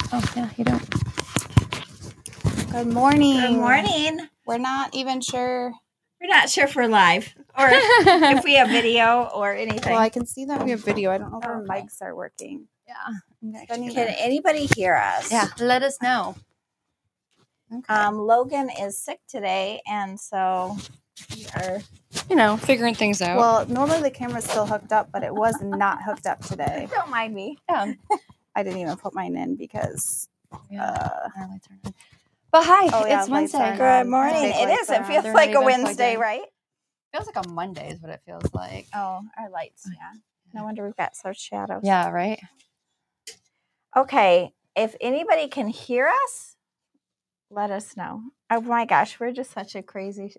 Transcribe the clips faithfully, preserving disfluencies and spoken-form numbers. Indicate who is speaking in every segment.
Speaker 1: Oh, yeah, you don't.
Speaker 2: Good morning.
Speaker 3: Good morning.
Speaker 2: We're not even sure.
Speaker 3: We're not sure if we're live or if we have video or anything.
Speaker 2: Well, I can see that we have video. I don't know if our
Speaker 3: Okay.
Speaker 2: mics are working.
Speaker 1: Yeah.
Speaker 2: Funny.
Speaker 3: Can anybody hear us?
Speaker 1: Yeah, let us know.
Speaker 2: Okay.
Speaker 3: Um, Logan is sick today, and so we are.
Speaker 1: You know, figuring things out.
Speaker 2: Well, normally the camera's still hooked up, but it was not hooked up today.
Speaker 3: Don't mind me.
Speaker 1: yeah.
Speaker 2: I didn't even put mine in because.
Speaker 1: yeah.
Speaker 2: Uh,
Speaker 1: Our lights aren't on. But hi,
Speaker 2: Oh, yeah,
Speaker 1: it's
Speaker 2: lights
Speaker 1: Wednesday.
Speaker 2: aren't
Speaker 3: Good
Speaker 2: Um,
Speaker 3: morning.
Speaker 2: big
Speaker 3: It
Speaker 2: lights
Speaker 3: is. It
Speaker 2: are
Speaker 3: feels
Speaker 1: on. They're
Speaker 3: like
Speaker 1: not
Speaker 3: a
Speaker 1: even plugged
Speaker 3: Wednesday,
Speaker 1: in.
Speaker 3: right?
Speaker 1: Feels like a Monday is what it feels like.
Speaker 3: Oh, our lights. Yeah. No wonder we've got such shadows.
Speaker 1: Yeah, right?
Speaker 3: Okay. If anybody can hear us, let us know. Oh my gosh, we're just such a crazy.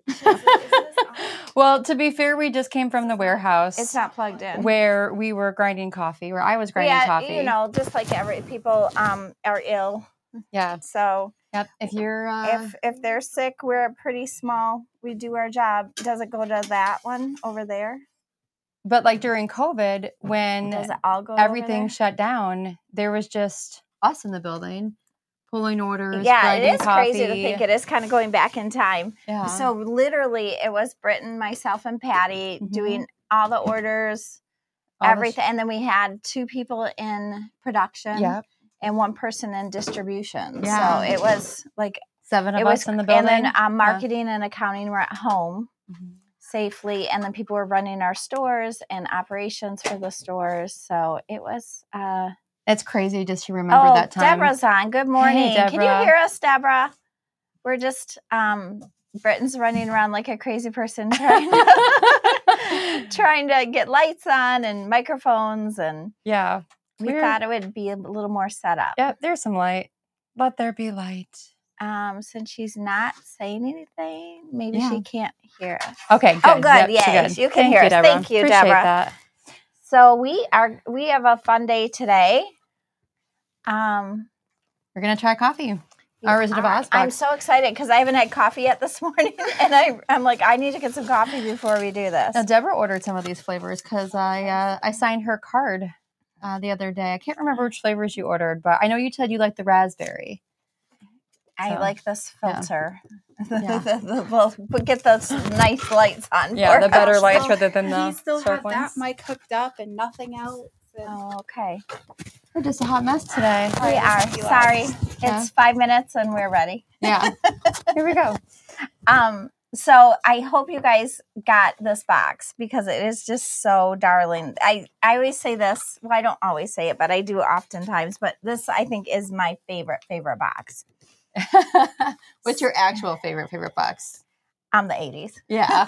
Speaker 1: Well, to be fair, we just came from the warehouse.
Speaker 3: It's not plugged in.
Speaker 1: where we were grinding coffee, where I was grinding
Speaker 3: yeah,
Speaker 1: coffee.
Speaker 3: you know, just like every people um are ill.
Speaker 1: Yeah.
Speaker 3: So
Speaker 1: Yep. If you're uh,
Speaker 3: if if they're sick, we're pretty small. We do our job. Does it go to that one over there?
Speaker 1: but like during COVID, when
Speaker 3: Does it all go
Speaker 1: everything
Speaker 3: over
Speaker 1: shut down, there was just us in the building pulling
Speaker 3: there?
Speaker 1: orders.
Speaker 3: Yeah,
Speaker 1: grinding
Speaker 3: it is
Speaker 1: coffee.
Speaker 3: crazy to think it is kind of going back in time.
Speaker 1: Yeah.
Speaker 3: So literally, it was Britton, myself, and Patty
Speaker 1: Mhm.
Speaker 3: doing all the orders,
Speaker 1: All the
Speaker 3: everything, and then we had two people in production.
Speaker 1: Yep.
Speaker 3: And one person in distribution.
Speaker 1: Yeah.
Speaker 3: So it was like
Speaker 1: Seven of
Speaker 3: it
Speaker 1: us
Speaker 3: was
Speaker 1: in the building.
Speaker 3: and then um, marketing and accounting were at home
Speaker 1: Mhm.
Speaker 3: safely, and then people were running our stores and operations for the stores. So it was. Uh,
Speaker 1: It's crazy just to remember
Speaker 3: oh,
Speaker 1: that time.
Speaker 3: Deborah's on. Good morning. Can you
Speaker 1: Deborah.
Speaker 3: hear us, Deborah? We're just um, Britton's running around like a crazy person trying to, trying to get lights on and microphones, and
Speaker 1: Yeah.
Speaker 3: we
Speaker 1: We're-
Speaker 3: thought it would be a little more set up.
Speaker 1: Yep. There's some light. Let there be light.
Speaker 3: Um, since she's not saying anything, maybe
Speaker 1: Yeah.
Speaker 3: she can't hear us.
Speaker 1: Okay. Good.
Speaker 3: Oh, good.
Speaker 1: Yep,
Speaker 3: Yay.
Speaker 1: she
Speaker 3: You can
Speaker 1: Thank
Speaker 3: hear
Speaker 1: you,
Speaker 3: us.
Speaker 1: Deborah.
Speaker 3: Thank you,
Speaker 1: Appreciate
Speaker 3: Deborah.
Speaker 1: that.
Speaker 3: So we are we have a fun day today. Um,
Speaker 1: We're gonna try coffee. Or is it a
Speaker 3: I-
Speaker 1: Voz
Speaker 3: I'm
Speaker 1: box?
Speaker 3: so excited because I haven't had coffee yet this morning, and I I'm like I need to get some coffee before we do this.
Speaker 1: Now, Deborah ordered some of these flavors because I uh, I signed her card uh, the other day. I can't remember which flavors you ordered, but I know you said you like the raspberry.
Speaker 3: I
Speaker 1: So,
Speaker 3: like this
Speaker 1: yeah.
Speaker 3: filter.
Speaker 1: Yeah.
Speaker 3: The- the- we'll, we'll get those nice lights on.
Speaker 1: Yeah,
Speaker 3: for
Speaker 1: the better
Speaker 3: us.
Speaker 1: lights
Speaker 2: Well,
Speaker 1: rather than the
Speaker 2: we still
Speaker 1: sharp
Speaker 2: have that
Speaker 1: ones.
Speaker 2: mic hooked up and nothing else. And
Speaker 3: Oh, okay.
Speaker 1: We're just a hot mess today.
Speaker 3: We
Speaker 2: this
Speaker 3: are.
Speaker 2: is too loud.
Speaker 3: Sorry.
Speaker 1: Yeah.
Speaker 3: It's five minutes and we're ready.
Speaker 1: Yeah. Here we go.
Speaker 3: Um, so I hope you guys got this box because it is just so darling. I, I always say this. Well, I don't always say it, but I do oftentimes. But this, I think, is my favorite, favorite box.
Speaker 1: What's your actual favorite favorite box?
Speaker 3: Um, the eighties.
Speaker 1: Yeah.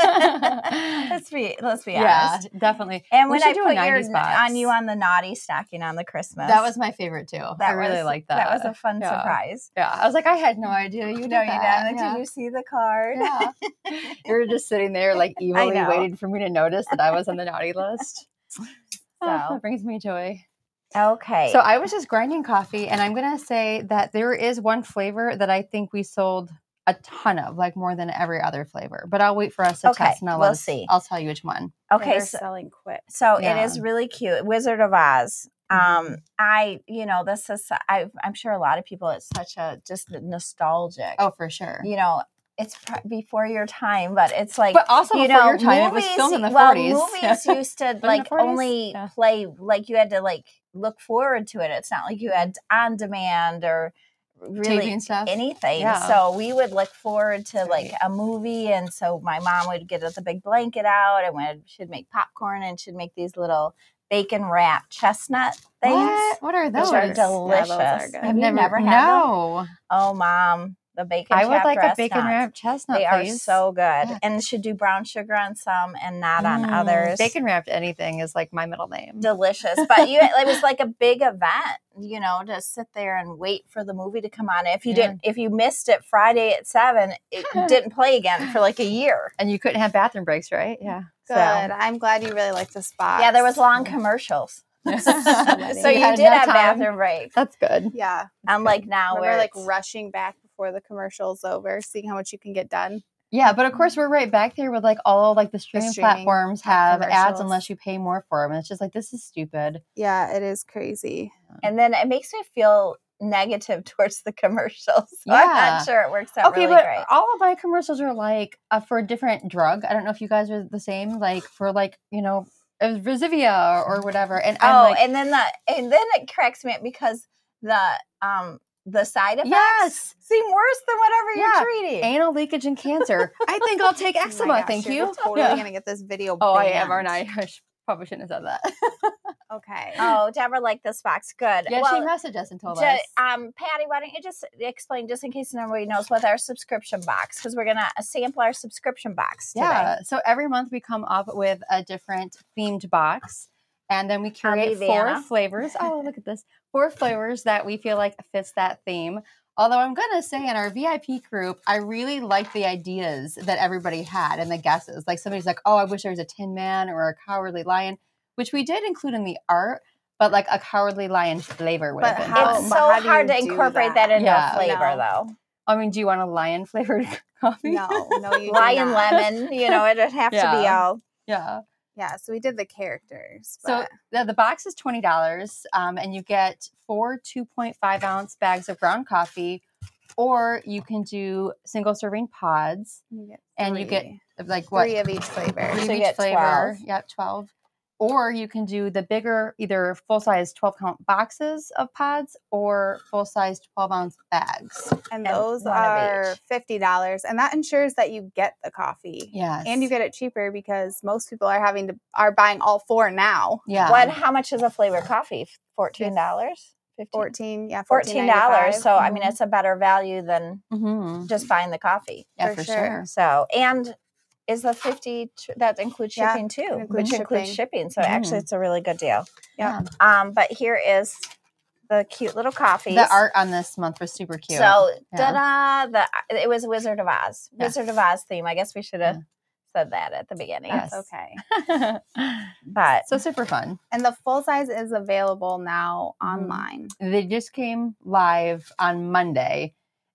Speaker 3: let's be let's be
Speaker 1: yeah,
Speaker 3: honest.
Speaker 1: definitely.
Speaker 3: And
Speaker 1: We
Speaker 3: when
Speaker 1: should
Speaker 3: I
Speaker 1: do a
Speaker 3: put your
Speaker 1: nineties box.
Speaker 3: on you on the naughty stacking on the Christmas,
Speaker 1: That was my favorite too. I really
Speaker 3: was,
Speaker 1: like that.
Speaker 3: That was a fun
Speaker 1: Yeah.
Speaker 3: surprise.
Speaker 1: Yeah, I was like, I had no idea you did
Speaker 3: No, you
Speaker 1: that.
Speaker 3: didn't.
Speaker 1: Yeah.
Speaker 3: Did you see the card?
Speaker 1: Yeah. You were just sitting there like evilly
Speaker 3: know.
Speaker 1: waiting for me to notice that I was on the naughty list.
Speaker 3: So.
Speaker 1: Oh, that brings me joy.
Speaker 3: Okay.
Speaker 1: So I was just grinding coffee, and I'm going to say that there is one flavor that I think we sold a ton of, like more than every other flavor. But I'll wait for us to
Speaker 3: Okay,
Speaker 1: test, and I'll,
Speaker 3: we'll
Speaker 1: let us-
Speaker 3: see.
Speaker 1: I'll tell you which one.
Speaker 3: okay.
Speaker 2: they're
Speaker 3: So,
Speaker 2: selling quick.
Speaker 3: so
Speaker 1: Yeah.
Speaker 3: it is really cute. Wizard of Oz. Um,
Speaker 1: Mhm.
Speaker 3: I, you know, this is, I, I'm sure a lot of people, it's such a just nostalgic.
Speaker 1: Oh, for sure.
Speaker 3: You know, it's pr- before your time, but it's like,
Speaker 1: But also
Speaker 3: you
Speaker 1: before
Speaker 3: know,
Speaker 1: your time,
Speaker 3: movies,
Speaker 1: it was filmed in the
Speaker 3: well,
Speaker 1: forties.
Speaker 3: movies used to
Speaker 1: the
Speaker 3: like
Speaker 1: forties?
Speaker 3: only
Speaker 1: Yeah.
Speaker 3: play, like you had to like look forward to it. It's not like you had on demand or really
Speaker 1: Taping stuff.
Speaker 3: anything.
Speaker 1: Yeah.
Speaker 3: So we would look forward to like
Speaker 1: Right.
Speaker 3: a movie, and so my mom would get the big blanket out, and would she'd make popcorn, and she'd make these little bacon wrapped chestnut things.
Speaker 1: What? What are those?
Speaker 3: Which are
Speaker 2: Yeah,
Speaker 3: delicious.
Speaker 2: those are good.
Speaker 3: Have you never had them?
Speaker 1: No.
Speaker 3: Oh, Mom, the bacon.
Speaker 1: I would
Speaker 3: chapped
Speaker 1: like a bacon
Speaker 3: chestnuts.
Speaker 1: wrapped chestnut,
Speaker 3: They are
Speaker 1: please.
Speaker 3: so good,
Speaker 1: Yeah.
Speaker 3: and should do brown sugar on some and not on
Speaker 1: Mm,
Speaker 3: others.
Speaker 1: Bacon wrapped anything is like my middle name.
Speaker 3: Delicious, but you it was like a big event, you know, to sit there and wait for the movie to come on. If you
Speaker 1: Yeah.
Speaker 3: didn't, if you missed it Friday at seven, it didn't play again for like a year.
Speaker 1: And you couldn't have bathroom breaks, right? Yeah.
Speaker 2: Good.
Speaker 3: So-
Speaker 2: I'm glad you really like this box.
Speaker 3: Yeah, there was long commercials,
Speaker 2: many.
Speaker 3: so you,
Speaker 1: had
Speaker 3: did
Speaker 1: enough
Speaker 3: have
Speaker 1: time.
Speaker 3: bathroom breaks.
Speaker 1: That's good.
Speaker 2: Yeah.
Speaker 3: Unlike now,
Speaker 2: Remember,
Speaker 3: where
Speaker 2: like
Speaker 3: it's-
Speaker 2: rushing back before the commercial's over, seeing how much you can get done.
Speaker 1: Yeah, but of course we're right back there with like all like the streaming,
Speaker 2: streaming
Speaker 1: platforms have ads
Speaker 3: commercials.
Speaker 1: unless you pay more for them. And it's just like, this is stupid.
Speaker 2: Yeah, it is crazy.
Speaker 3: and then it makes me feel negative towards the commercials. So
Speaker 1: Yeah.
Speaker 3: I'm not sure it works out
Speaker 1: Okay,
Speaker 3: really
Speaker 1: but
Speaker 3: great.
Speaker 1: all of my commercials are like uh, for a different drug. I don't know if you guys are the same, like for like, you know, uh, Resivia or, or whatever. And I'm
Speaker 3: Oh,
Speaker 1: like,
Speaker 3: and then the and then it cracks me up because the um the side effects
Speaker 1: yes,
Speaker 3: seem worse than whatever
Speaker 1: Yeah.
Speaker 3: you're treating.
Speaker 1: anal leakage and cancer. I think I'll take
Speaker 2: Oh my
Speaker 1: eczema.
Speaker 2: gosh,
Speaker 1: Thank
Speaker 2: you're
Speaker 1: you.
Speaker 2: totally
Speaker 1: Yeah.
Speaker 2: gonna get this video.
Speaker 1: Oh, I am,
Speaker 2: banned.
Speaker 1: aren't I? I sh- probably shouldn't have said that.
Speaker 2: Okay.
Speaker 3: Oh, Deborah liked this box. Good.
Speaker 1: yeah,
Speaker 3: well,
Speaker 1: she messaged us and told
Speaker 3: ju-
Speaker 1: us.
Speaker 3: um, Patty, why don't you just explain, just in case nobody knows, what our subscription box? Because we're gonna sample our subscription box today.
Speaker 1: Yeah. So every month we come up with a different themed box, and then we curate
Speaker 3: be
Speaker 1: four
Speaker 3: Vanna.
Speaker 1: flavors. Oh, look at this. Four flavors that we feel like fits that theme. Although I'm going to say in our V I P group, I really like the ideas that everybody had and the guesses. Like somebody's like, oh, I wish there was a Tin Man or a Cowardly Lion, which we did include in the art, but like a Cowardly Lion flavor would
Speaker 2: But
Speaker 1: have been
Speaker 2: how-
Speaker 1: fun.
Speaker 3: It's
Speaker 2: but
Speaker 3: so
Speaker 2: how do
Speaker 3: hard
Speaker 2: you
Speaker 3: to
Speaker 2: do
Speaker 3: incorporate
Speaker 2: that?
Speaker 3: that, into
Speaker 1: Yeah.
Speaker 3: a flavor,
Speaker 2: No.
Speaker 3: though.
Speaker 1: I mean, do you want a lion flavored coffee?
Speaker 2: No, no, you do
Speaker 3: Lion
Speaker 2: not.
Speaker 3: lemon, you know, it'd have to be
Speaker 1: Yeah.
Speaker 3: all.
Speaker 1: Yeah.
Speaker 2: Yeah, so we did the characters.
Speaker 1: So
Speaker 2: But
Speaker 1: the, the box is twenty dollars, um, and you get four two point five ounce bags of ground coffee, or you can do single serving pods,
Speaker 2: you get
Speaker 1: and you get
Speaker 2: three.
Speaker 1: like what?
Speaker 2: Three of each flavor.
Speaker 1: Three
Speaker 3: So
Speaker 1: of
Speaker 3: you
Speaker 1: each
Speaker 3: get
Speaker 1: flavor.
Speaker 3: twelve.
Speaker 1: Yep, twelve. Or you can do the bigger, either full size twelve count boxes of pods or full size twelve ounce bags.
Speaker 2: And
Speaker 3: And
Speaker 2: those
Speaker 3: one of
Speaker 2: are
Speaker 3: each.
Speaker 2: fifty dollars. And that ensures that you get the coffee.
Speaker 1: Yes.
Speaker 2: And you get it cheaper because most people are having to are buying all four now.
Speaker 1: yeah.
Speaker 3: What? How much is a flavored coffee? Fourteen dollars.
Speaker 2: Fourteen, yeah,
Speaker 3: Fourteen dollars.
Speaker 2: $14.95.
Speaker 3: So I mean,
Speaker 1: Mhm.
Speaker 3: it's a better value than
Speaker 1: Mm-hmm.
Speaker 3: just buying the coffee.
Speaker 1: Yeah,
Speaker 2: for
Speaker 1: for,
Speaker 2: sure.
Speaker 1: sure.
Speaker 3: So and is the fifty tr- that includes
Speaker 2: Yeah,
Speaker 3: shipping too,
Speaker 2: it includes
Speaker 3: which includes
Speaker 2: shipping.
Speaker 3: shipping. So actually,
Speaker 1: Mhm.
Speaker 3: it's a really good deal.
Speaker 2: Yeah.
Speaker 3: Um, but here is the cute little coffees.
Speaker 1: The art on this month was super cute.
Speaker 3: So
Speaker 1: Yeah.
Speaker 3: da-da, the it was Wizard of Oz.
Speaker 1: Yeah.
Speaker 3: Wizard of Oz theme. I guess we should have
Speaker 1: Yeah.
Speaker 3: said that at the beginning.
Speaker 1: Yes.
Speaker 2: That's okay.
Speaker 3: But
Speaker 1: So super fun.
Speaker 2: And the full size is available now
Speaker 1: Mhm.
Speaker 2: online.
Speaker 1: They just came live on Monday,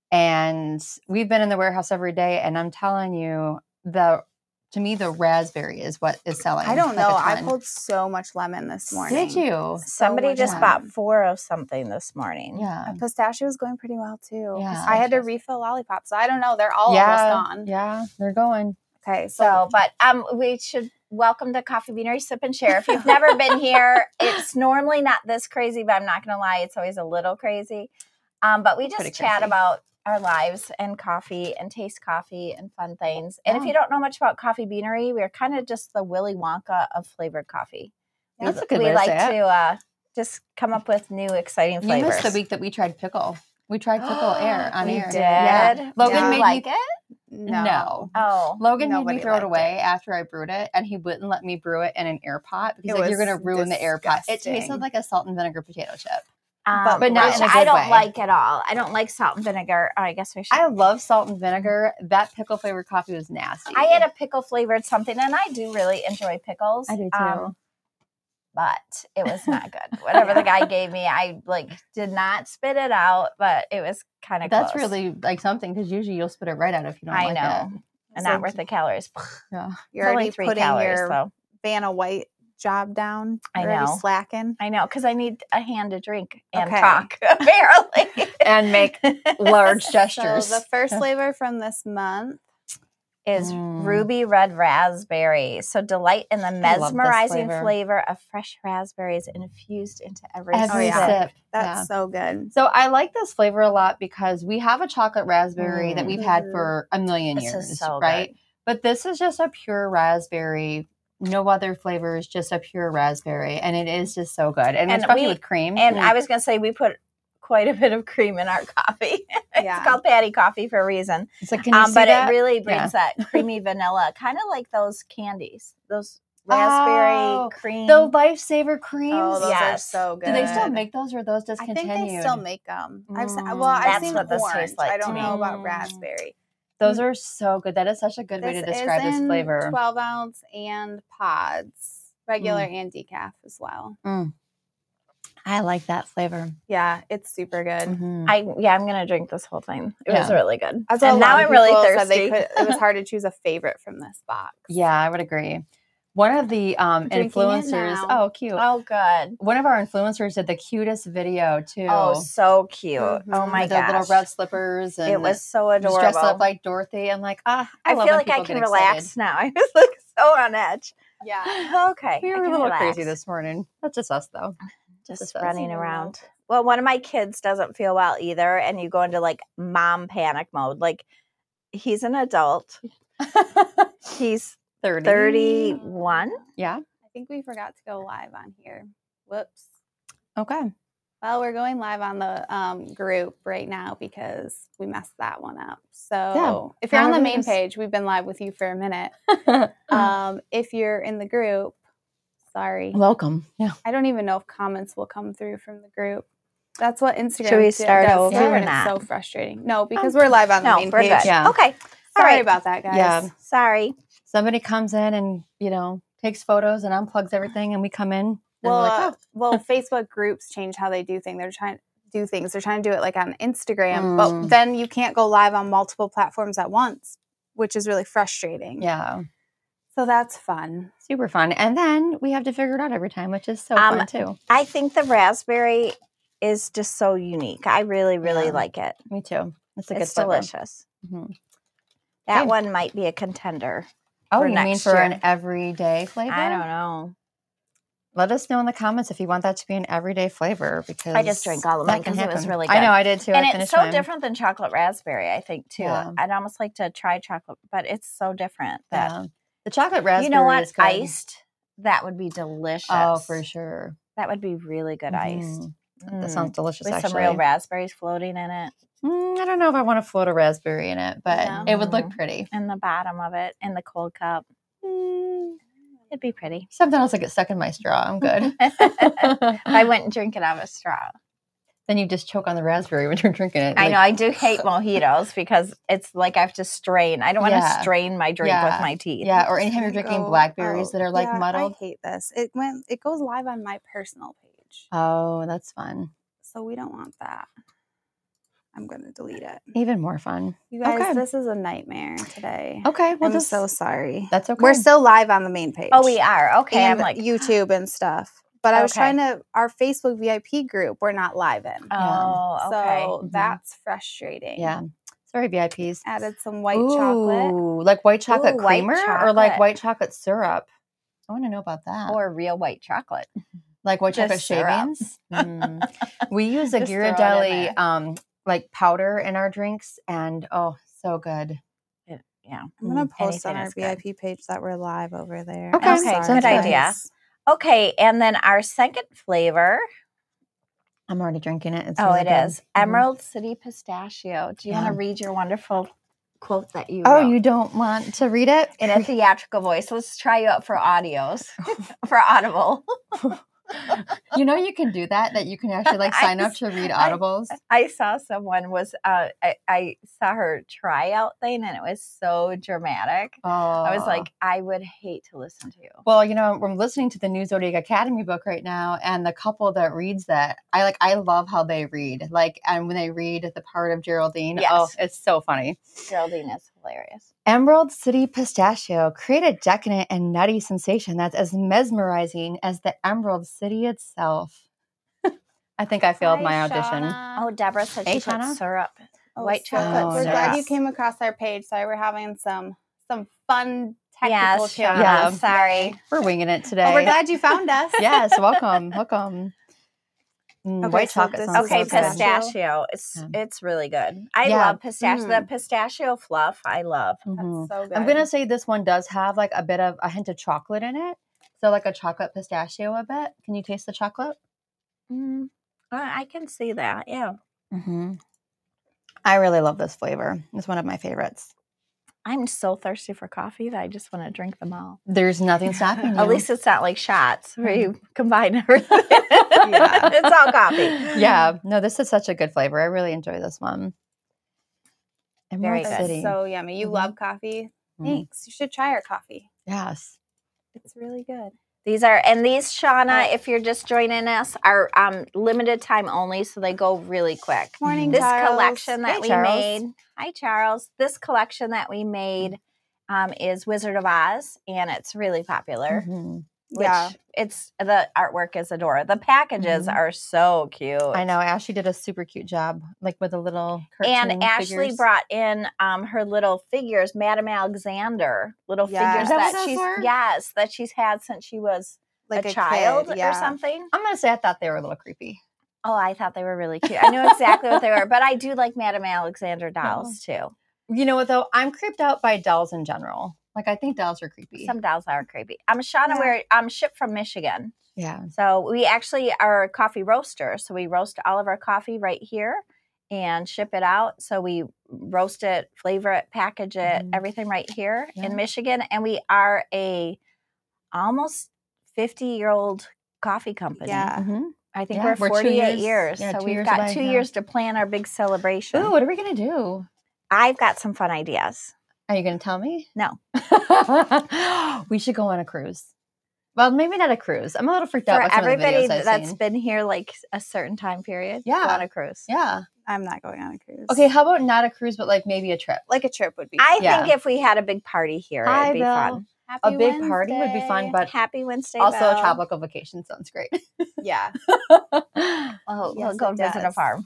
Speaker 1: and we've been in the warehouse every day. And I'm telling you, the to me the raspberry is what is selling.
Speaker 2: I don't
Speaker 1: like a
Speaker 2: know. I
Speaker 1: ton.
Speaker 2: pulled so much lemon this morning.
Speaker 1: Did you?
Speaker 3: somebody
Speaker 2: much
Speaker 3: just
Speaker 1: fun.
Speaker 3: bought four of something this morning.
Speaker 1: Yeah.
Speaker 2: Uh, Pistachio is going pretty well too.
Speaker 1: Yeah.
Speaker 2: I had to refill lollipops, so I don't know. They're all
Speaker 1: yeah.
Speaker 2: almost gone.
Speaker 1: Yeah, they're going.
Speaker 2: Okay, so,
Speaker 3: So, but um, we should welcome to Coffee Beanery Sip and Share. If you've never been here, it's normally not this crazy, but I'm not going to lie, it's always a little crazy. Um, but we just
Speaker 1: Pretty
Speaker 3: chat
Speaker 1: crazy.
Speaker 3: about our lives and coffee and taste coffee and fun things. And if
Speaker 1: Yeah.
Speaker 3: you don't know much about Coffee Beanery, we're kind of just the Willy Wonka of flavored coffee. We-
Speaker 1: That's a good
Speaker 3: we
Speaker 1: way to
Speaker 3: like
Speaker 1: say it.
Speaker 3: to uh, just come up with new exciting
Speaker 1: You
Speaker 3: flavors.
Speaker 1: missed the week that we tried pickle. We tried pickle air on
Speaker 3: we
Speaker 1: air.
Speaker 3: did.
Speaker 1: Yeah. Logan
Speaker 2: Yeah.
Speaker 3: Did
Speaker 1: made
Speaker 3: you like
Speaker 1: me
Speaker 3: it?
Speaker 2: no.
Speaker 1: no.
Speaker 3: Oh,
Speaker 1: Logan made
Speaker 2: Nobody
Speaker 1: me throw it
Speaker 2: liked
Speaker 1: away
Speaker 2: it.
Speaker 1: after I brewed it, and he wouldn't let me brew it in an air pot because
Speaker 2: It
Speaker 1: like, you're
Speaker 2: was
Speaker 1: going to ruin the air pot. It
Speaker 2: disgusting.
Speaker 1: tasted like a salt and vinegar potato chip.
Speaker 3: um,
Speaker 2: but
Speaker 1: not
Speaker 3: which
Speaker 1: in a
Speaker 3: I
Speaker 1: good
Speaker 3: don't
Speaker 1: way.
Speaker 3: like at all. I don't like salt and vinegar. Oh, I guess we should.
Speaker 1: I love salt and vinegar. That pickle flavored coffee was nasty.
Speaker 3: I had a pickle flavored something, and I do really enjoy pickles.
Speaker 1: I do too.
Speaker 3: um, but it was not good. Whatever the guy gave me, I like did not spit it out, but it was kind of
Speaker 1: That's
Speaker 3: close.
Speaker 1: really like something because usually you'll spit it right out if you don't
Speaker 3: I
Speaker 1: like
Speaker 3: know, and
Speaker 2: So
Speaker 3: not worth the calories.
Speaker 1: it. Yeah.
Speaker 2: You're
Speaker 3: It's only
Speaker 2: already
Speaker 3: three
Speaker 2: putting
Speaker 3: calories,
Speaker 2: your
Speaker 3: though.
Speaker 2: Vanna White job down.
Speaker 3: I
Speaker 2: You're already
Speaker 3: know.
Speaker 2: slacking.
Speaker 3: I know, because I need a hand to drink and
Speaker 2: Okay.
Speaker 3: talk. Apparently,
Speaker 1: And make large gestures.
Speaker 2: So the first flavor from this month.
Speaker 3: is
Speaker 1: Mm.
Speaker 3: ruby red raspberry. So delight in the
Speaker 1: I love this
Speaker 3: mesmerizing
Speaker 1: flavor.
Speaker 3: flavor of fresh raspberries infused into every,
Speaker 1: Every
Speaker 3: sip.
Speaker 2: yeah.
Speaker 1: sip.
Speaker 2: That's
Speaker 1: Yeah.
Speaker 2: so good.
Speaker 1: So I like this flavor a lot because we have a chocolate raspberry that we've had
Speaker 2: Mhm.
Speaker 1: for a million
Speaker 3: This is
Speaker 1: years,
Speaker 3: so
Speaker 1: right?
Speaker 3: good.
Speaker 1: But this is just a pure raspberry. No other flavors, just a pure raspberry, and it is just so good. And,
Speaker 3: And
Speaker 1: especially
Speaker 3: we-
Speaker 1: with cream.
Speaker 3: And
Speaker 1: Mm.
Speaker 3: I was going to say, we put quite a bit of cream in our coffee. It's
Speaker 2: Yeah.
Speaker 3: called Patty Coffee for a reason.
Speaker 1: it's like, can you
Speaker 3: Um,
Speaker 1: see
Speaker 3: but
Speaker 1: that?
Speaker 3: it really brings that creamy vanilla, kind of like those candies, those
Speaker 1: Oh,
Speaker 3: raspberry cream.
Speaker 1: the Lifesaver creams.
Speaker 2: Oh, those are
Speaker 3: Yes.
Speaker 2: so good.
Speaker 1: Do they still make those, or are those
Speaker 2: I
Speaker 1: discontinued?
Speaker 2: think they still make them. I've se-
Speaker 1: Mm.
Speaker 2: well, I've
Speaker 3: That's
Speaker 2: seen
Speaker 3: what this
Speaker 2: orange.
Speaker 3: tastes like
Speaker 2: I
Speaker 3: to
Speaker 2: don't
Speaker 3: me.
Speaker 2: know about
Speaker 1: Mm.
Speaker 2: raspberry.
Speaker 1: Those are so good. That is such a good way
Speaker 2: This
Speaker 1: to describe
Speaker 2: is
Speaker 1: this
Speaker 2: in
Speaker 1: flavor.
Speaker 2: twelve ounce and pods, regular and decaf as well.
Speaker 1: I like that flavor.
Speaker 2: Yeah, it's super good.
Speaker 1: Mhm.
Speaker 3: I yeah, I'm gonna drink this whole thing. It was
Speaker 1: Yeah.
Speaker 3: really good.
Speaker 2: That's what
Speaker 3: And
Speaker 2: a lot
Speaker 3: now
Speaker 2: of
Speaker 3: I'm really
Speaker 2: people said
Speaker 3: thirsty.
Speaker 2: they could, it was hard to choose a favorite from this box.
Speaker 1: Yeah, I would agree. One of the um,
Speaker 2: Drinking it
Speaker 1: influencers.
Speaker 2: now.
Speaker 1: Oh, cute.
Speaker 3: Oh, good.
Speaker 1: One of our influencers did the cutest video too.
Speaker 3: Oh, so cute.
Speaker 2: Mhm.
Speaker 3: Oh my
Speaker 1: with the little
Speaker 3: gosh.
Speaker 1: red slippers, and
Speaker 3: It was so
Speaker 1: just
Speaker 3: adorable.
Speaker 1: dressed up like Dorothy. I'm like, ah, I,
Speaker 3: I
Speaker 1: love
Speaker 3: feel
Speaker 1: when
Speaker 3: like I
Speaker 1: people
Speaker 3: can
Speaker 1: get
Speaker 3: relax
Speaker 1: excited.
Speaker 3: now. I was like so on edge.
Speaker 2: Yeah.
Speaker 3: Okay.
Speaker 1: We
Speaker 3: I
Speaker 1: were a
Speaker 3: can
Speaker 1: little
Speaker 3: relax.
Speaker 1: crazy this morning. That's just us, though.
Speaker 3: Just
Speaker 1: Just us.
Speaker 3: running
Speaker 2: Yeah.
Speaker 3: around. Well, one of my kids doesn't feel well either, and you go into like mom panic mode. Like he's an adult. He's
Speaker 1: thirty.
Speaker 3: thirty-one.
Speaker 1: Yeah.
Speaker 2: I think we forgot to go live on here. Whoops.
Speaker 1: Okay.
Speaker 2: Well, we're going live on the um, group right now because we messed that one up. So
Speaker 1: Yeah.
Speaker 2: if you're on the
Speaker 1: However
Speaker 2: main
Speaker 1: this-
Speaker 2: page, we've been live with you for a minute. Um, if you're in the group, sorry.
Speaker 1: Welcome. Yeah.
Speaker 2: I don't even know if comments will come through from the group. That's what Instagram
Speaker 3: Should we
Speaker 2: do-
Speaker 3: start
Speaker 2: does
Speaker 3: over
Speaker 2: too,
Speaker 3: or
Speaker 2: and
Speaker 3: not?
Speaker 2: it's so frustrating. No, because we're live on the
Speaker 3: No,
Speaker 2: main
Speaker 3: we're
Speaker 2: page.
Speaker 3: good.
Speaker 1: Yeah.
Speaker 3: Okay. All
Speaker 2: Sorry
Speaker 3: right.
Speaker 2: about that, guys.
Speaker 1: Yeah.
Speaker 3: Sorry.
Speaker 1: Somebody comes in and, you know, takes photos and unplugs everything, and we come in. And
Speaker 2: Well,
Speaker 1: we're like,
Speaker 2: uh,
Speaker 1: oh.
Speaker 2: well, Facebook groups change how they do things. They're trying to do things. They're trying to do it like on Instagram,
Speaker 1: Mm.
Speaker 2: but then you can't go live on multiple platforms at once, which is really frustrating.
Speaker 1: Yeah.
Speaker 2: So that's fun.
Speaker 1: Super fun. And then we have to figure it out every time, which is so
Speaker 3: Um,
Speaker 1: fun too.
Speaker 3: I think the raspberry is just so unique. I really, really
Speaker 1: Yeah.
Speaker 3: like it.
Speaker 1: Me too. It's a good
Speaker 3: It's
Speaker 1: flavor.
Speaker 3: delicious.
Speaker 1: Mhm.
Speaker 3: That
Speaker 1: Okay.
Speaker 3: one might be a contender.
Speaker 1: Oh,
Speaker 3: for
Speaker 1: you mean
Speaker 3: next
Speaker 1: for
Speaker 3: year.
Speaker 1: an everyday flavor?
Speaker 3: I don't know.
Speaker 1: Let us know in the comments if you want that to be an everyday flavor, because
Speaker 3: I just drank all of
Speaker 1: that
Speaker 3: mine
Speaker 1: can
Speaker 3: 'cause it was
Speaker 1: happen.
Speaker 3: really
Speaker 1: I know,
Speaker 3: good.
Speaker 1: I did too.
Speaker 3: And
Speaker 1: I
Speaker 3: it's
Speaker 1: finished
Speaker 3: so
Speaker 1: mine.
Speaker 3: different than chocolate raspberry, I think, too.
Speaker 1: Yeah.
Speaker 3: I'd almost like to try chocolate, but it's so different that
Speaker 1: Yeah. The chocolate raspberry
Speaker 3: you know what?
Speaker 1: is good.
Speaker 3: Iced, that would be delicious.
Speaker 1: Oh, for sure.
Speaker 3: That would be really good iced.
Speaker 1: Mhm.
Speaker 3: Mm.
Speaker 1: That sounds delicious,
Speaker 3: With
Speaker 1: actually.
Speaker 3: some real raspberries floating in it,
Speaker 1: Mm, I don't know if I want to float a raspberry in it, but
Speaker 2: No.
Speaker 1: it would look
Speaker 3: Mm.
Speaker 1: pretty.
Speaker 3: in the bottom of it, in the cold cup.
Speaker 1: Mm,
Speaker 3: It'd be pretty.
Speaker 1: something else will get stuck in my straw. I'm good.
Speaker 3: I wouldn't drink it out of a straw.
Speaker 1: Then you just choke on the raspberry when you're drinking it.
Speaker 3: I
Speaker 1: Like,
Speaker 3: know. I do hate mojitos because it's like I have to strain. I don't want to
Speaker 1: Yeah.
Speaker 3: strain my drink
Speaker 1: Yeah.
Speaker 3: with my teeth.
Speaker 1: Yeah, or anytime you're
Speaker 2: Gonna
Speaker 1: drinking
Speaker 2: go-
Speaker 1: blackberries
Speaker 2: oh,
Speaker 1: that are like
Speaker 2: yeah,
Speaker 1: muddled.
Speaker 2: I hate this. It went. It goes live on my personal page,
Speaker 1: Oh, that's fun.
Speaker 2: so we don't want that. I'm going to delete it.
Speaker 1: Even more fun.
Speaker 2: You guys,
Speaker 1: Okay.
Speaker 2: this is a nightmare today.
Speaker 1: Okay, well,
Speaker 2: I'm
Speaker 1: just
Speaker 2: so sorry.
Speaker 1: that's okay.
Speaker 2: We're still live on the main page.
Speaker 3: Oh, we are. Okay.
Speaker 2: and
Speaker 3: I'm like,
Speaker 2: YouTube and stuff. But I was
Speaker 3: Okay.
Speaker 2: trying to our Facebook V I P group. We're not live in,
Speaker 3: oh, okay.
Speaker 2: so
Speaker 1: Mhm.
Speaker 2: that's frustrating.
Speaker 1: yeah. Sorry, V I Ps.
Speaker 2: Added some white chocolate.
Speaker 1: Ooh, like white chocolate
Speaker 3: Ooh, white
Speaker 1: creamer or like
Speaker 3: chocolate.
Speaker 1: white chocolate syrup. I want to know about that.
Speaker 3: Or real white chocolate.
Speaker 1: like white chocolate
Speaker 3: just syrup.
Speaker 1: shavings. Mm. We use a
Speaker 3: Just throw it in
Speaker 1: Ghirardelli
Speaker 3: there.
Speaker 1: um like powder in our drinks, and oh, so good.
Speaker 3: It- yeah.
Speaker 2: I'm gonna
Speaker 1: Mm,
Speaker 2: post on
Speaker 3: anything
Speaker 2: our
Speaker 3: is
Speaker 2: V I
Speaker 3: good.
Speaker 2: P page that we're live over there.
Speaker 1: Okay,
Speaker 2: I'm
Speaker 3: Okay,
Speaker 2: sorry,
Speaker 3: good idea.
Speaker 2: guys.
Speaker 3: Okay. And then our second flavor.
Speaker 1: I'm already drinking it. It's
Speaker 3: Oh,
Speaker 1: really
Speaker 3: it
Speaker 1: good.
Speaker 3: is
Speaker 1: Mhm.
Speaker 3: Emerald City Pistachio. Do you want
Speaker 1: Yeah.
Speaker 3: to read your wonderful quote that you
Speaker 1: Oh,
Speaker 3: wrote?
Speaker 1: you don't want to read it?
Speaker 3: in a theatrical voice. Let's try you out for audios, for Audible.
Speaker 1: You know, you can do that. That you can actually like
Speaker 3: I
Speaker 1: sign up
Speaker 3: s-
Speaker 1: to read
Speaker 3: I-
Speaker 1: audibles.
Speaker 3: I saw someone was, uh, I, I saw her tryout thing and it was so dramatic.
Speaker 1: Oh,
Speaker 3: I was like, I would hate to listen to you.
Speaker 1: well, you know, we're listening to the New Zodiac Academy book right now, and the couple that reads that, I like, I love how they read. Like, and when they read the part of Geraldine, oh,
Speaker 3: Yes.
Speaker 1: it's so funny.
Speaker 3: Geraldine is hilarious.
Speaker 1: Emerald City Pistachio, create a decadent and nutty sensation that's as mesmerizing as the Emerald City itself. I think I failed
Speaker 2: Hi,
Speaker 1: my audition.
Speaker 2: Shauna.
Speaker 3: Oh, Deborah said
Speaker 1: Hey,
Speaker 3: she put
Speaker 1: Shauna.
Speaker 3: syrup.
Speaker 2: Oh,
Speaker 3: white
Speaker 2: so
Speaker 3: chocolate
Speaker 1: Oh,
Speaker 2: We're glad you
Speaker 1: nice.
Speaker 2: came across our page. Sorry, we're having some some fun technical
Speaker 3: Yes, Shauna.
Speaker 2: challenges.
Speaker 1: Yeah.
Speaker 3: Sorry.
Speaker 1: We're winging it today.
Speaker 2: Well, we're glad you found us.
Speaker 1: Yes, welcome, welcome. Mm,
Speaker 2: Okay,
Speaker 1: white
Speaker 2: so
Speaker 1: chocolate
Speaker 2: this
Speaker 1: sounds
Speaker 2: is
Speaker 3: Okay,
Speaker 1: so good.
Speaker 2: pistachio.
Speaker 3: pistachio. It's
Speaker 1: Yeah.
Speaker 3: it's really good. I
Speaker 1: Yeah.
Speaker 3: love pistachio. The
Speaker 2: Mm.
Speaker 3: pistachio fluff, I love.
Speaker 1: Mhm.
Speaker 2: That's so good.
Speaker 1: I'm gonna say this one does have like a bit of a hint of chocolate in it, so like a chocolate pistachio a bit. Can you taste the chocolate?
Speaker 3: Mm, I I can see that. Yeah.
Speaker 1: Mm-hmm. I really love this flavor. It's one of my favorites.
Speaker 3: I'm so thirsty for coffee that I just want to drink them all.
Speaker 1: There's nothing stopping you.
Speaker 3: At least it's not like shots where you combine everything.
Speaker 2: Yeah.
Speaker 3: It's all coffee.
Speaker 1: Yeah, no, this is such a good flavor. I really enjoy this one.
Speaker 3: Very
Speaker 1: Emerald
Speaker 3: good.
Speaker 2: That's
Speaker 1: City.
Speaker 2: so yummy. You
Speaker 1: Mhm.
Speaker 2: love coffee?
Speaker 1: Mm.
Speaker 2: Thanks. You should try our coffee.
Speaker 1: Yes.
Speaker 2: It's really good.
Speaker 3: These are, and these, Shauna,
Speaker 2: Oh.
Speaker 3: if you're just joining us, are um, limited time only, so they go really quick.
Speaker 2: Morning,
Speaker 3: This
Speaker 2: Charles.
Speaker 3: collection that
Speaker 1: Hey,
Speaker 3: we
Speaker 1: Charles.
Speaker 3: made, hi Charles, this collection that we made um, is Wizard of Oz, and it's really popular.
Speaker 1: Mhm.
Speaker 3: Which
Speaker 2: Yeah.
Speaker 3: it's the artwork is adorable. The packages
Speaker 1: Mhm.
Speaker 3: are so cute.
Speaker 1: I know Ashley did a super cute job, like with the little cartoon
Speaker 3: And Ashley
Speaker 1: figures.
Speaker 3: brought in um, her little figures, Madame Alexander, little
Speaker 2: Yes.
Speaker 3: figures
Speaker 2: Is that
Speaker 1: what
Speaker 3: that
Speaker 1: those
Speaker 3: she's
Speaker 1: were?
Speaker 3: yes, that she's had since she was
Speaker 2: Like
Speaker 3: a,
Speaker 2: a
Speaker 3: child
Speaker 2: kid,
Speaker 3: or
Speaker 2: yeah.
Speaker 3: something.
Speaker 1: I'm gonna say I thought they were a little creepy.
Speaker 3: Oh, I thought they were really cute. I knew exactly what they were, but I do like Madame Alexander dolls too.
Speaker 1: You know what though? I'm creeped out by dolls in general. Like I think dolls are creepy.
Speaker 3: Some dolls are creepy. I'm Shauna.
Speaker 2: Yeah.
Speaker 3: We're I'm shipped from Michigan.
Speaker 1: Yeah.
Speaker 3: So we actually are a coffee roaster. So we roast all of our coffee right here and ship it out. So we roast it, flavor it, package it,
Speaker 1: Mhm.
Speaker 3: everything right here
Speaker 1: Yeah.
Speaker 3: in Michigan. And we are a almost fifty year old coffee company.
Speaker 2: Yeah.
Speaker 1: Mm-hmm.
Speaker 3: I think
Speaker 1: Yeah,
Speaker 3: we're
Speaker 1: we're two
Speaker 3: forty-eight
Speaker 1: years-
Speaker 3: years.
Speaker 1: yeah,
Speaker 3: so
Speaker 1: two
Speaker 3: we've
Speaker 1: years
Speaker 3: got
Speaker 1: away,
Speaker 3: two
Speaker 1: yeah.
Speaker 3: years to plan our big celebration.
Speaker 1: Ooh, what are we gonna do?
Speaker 3: I've got some fun ideas.
Speaker 1: Are you gonna tell me?
Speaker 3: No.
Speaker 1: We should go on a cruise. Well, maybe not a cruise. I'm a little freaked out
Speaker 3: For
Speaker 1: by some of the
Speaker 3: everybody
Speaker 1: videos I've
Speaker 3: that's
Speaker 1: seen.
Speaker 3: been here like a certain time period,
Speaker 1: Yeah.
Speaker 3: go on a cruise.
Speaker 1: Yeah.
Speaker 2: I'm not going on a cruise.
Speaker 1: Okay, how about not a cruise, but like maybe a trip?
Speaker 2: like a trip would be.
Speaker 3: I
Speaker 2: fun.
Speaker 1: Yeah.
Speaker 3: think if we had a big party here,
Speaker 1: Hi,
Speaker 3: it'd be
Speaker 1: Bill.
Speaker 3: fun.
Speaker 2: Happy
Speaker 1: A big party would be fun,
Speaker 2: Wednesday.
Speaker 1: but
Speaker 3: Happy Wednesday.
Speaker 1: also a
Speaker 3: Belle.
Speaker 1: tropical vacation sounds great.
Speaker 2: yeah.
Speaker 3: Oh, we'll
Speaker 2: Yes,
Speaker 3: go
Speaker 2: it
Speaker 3: visit a
Speaker 2: does.
Speaker 3: farm.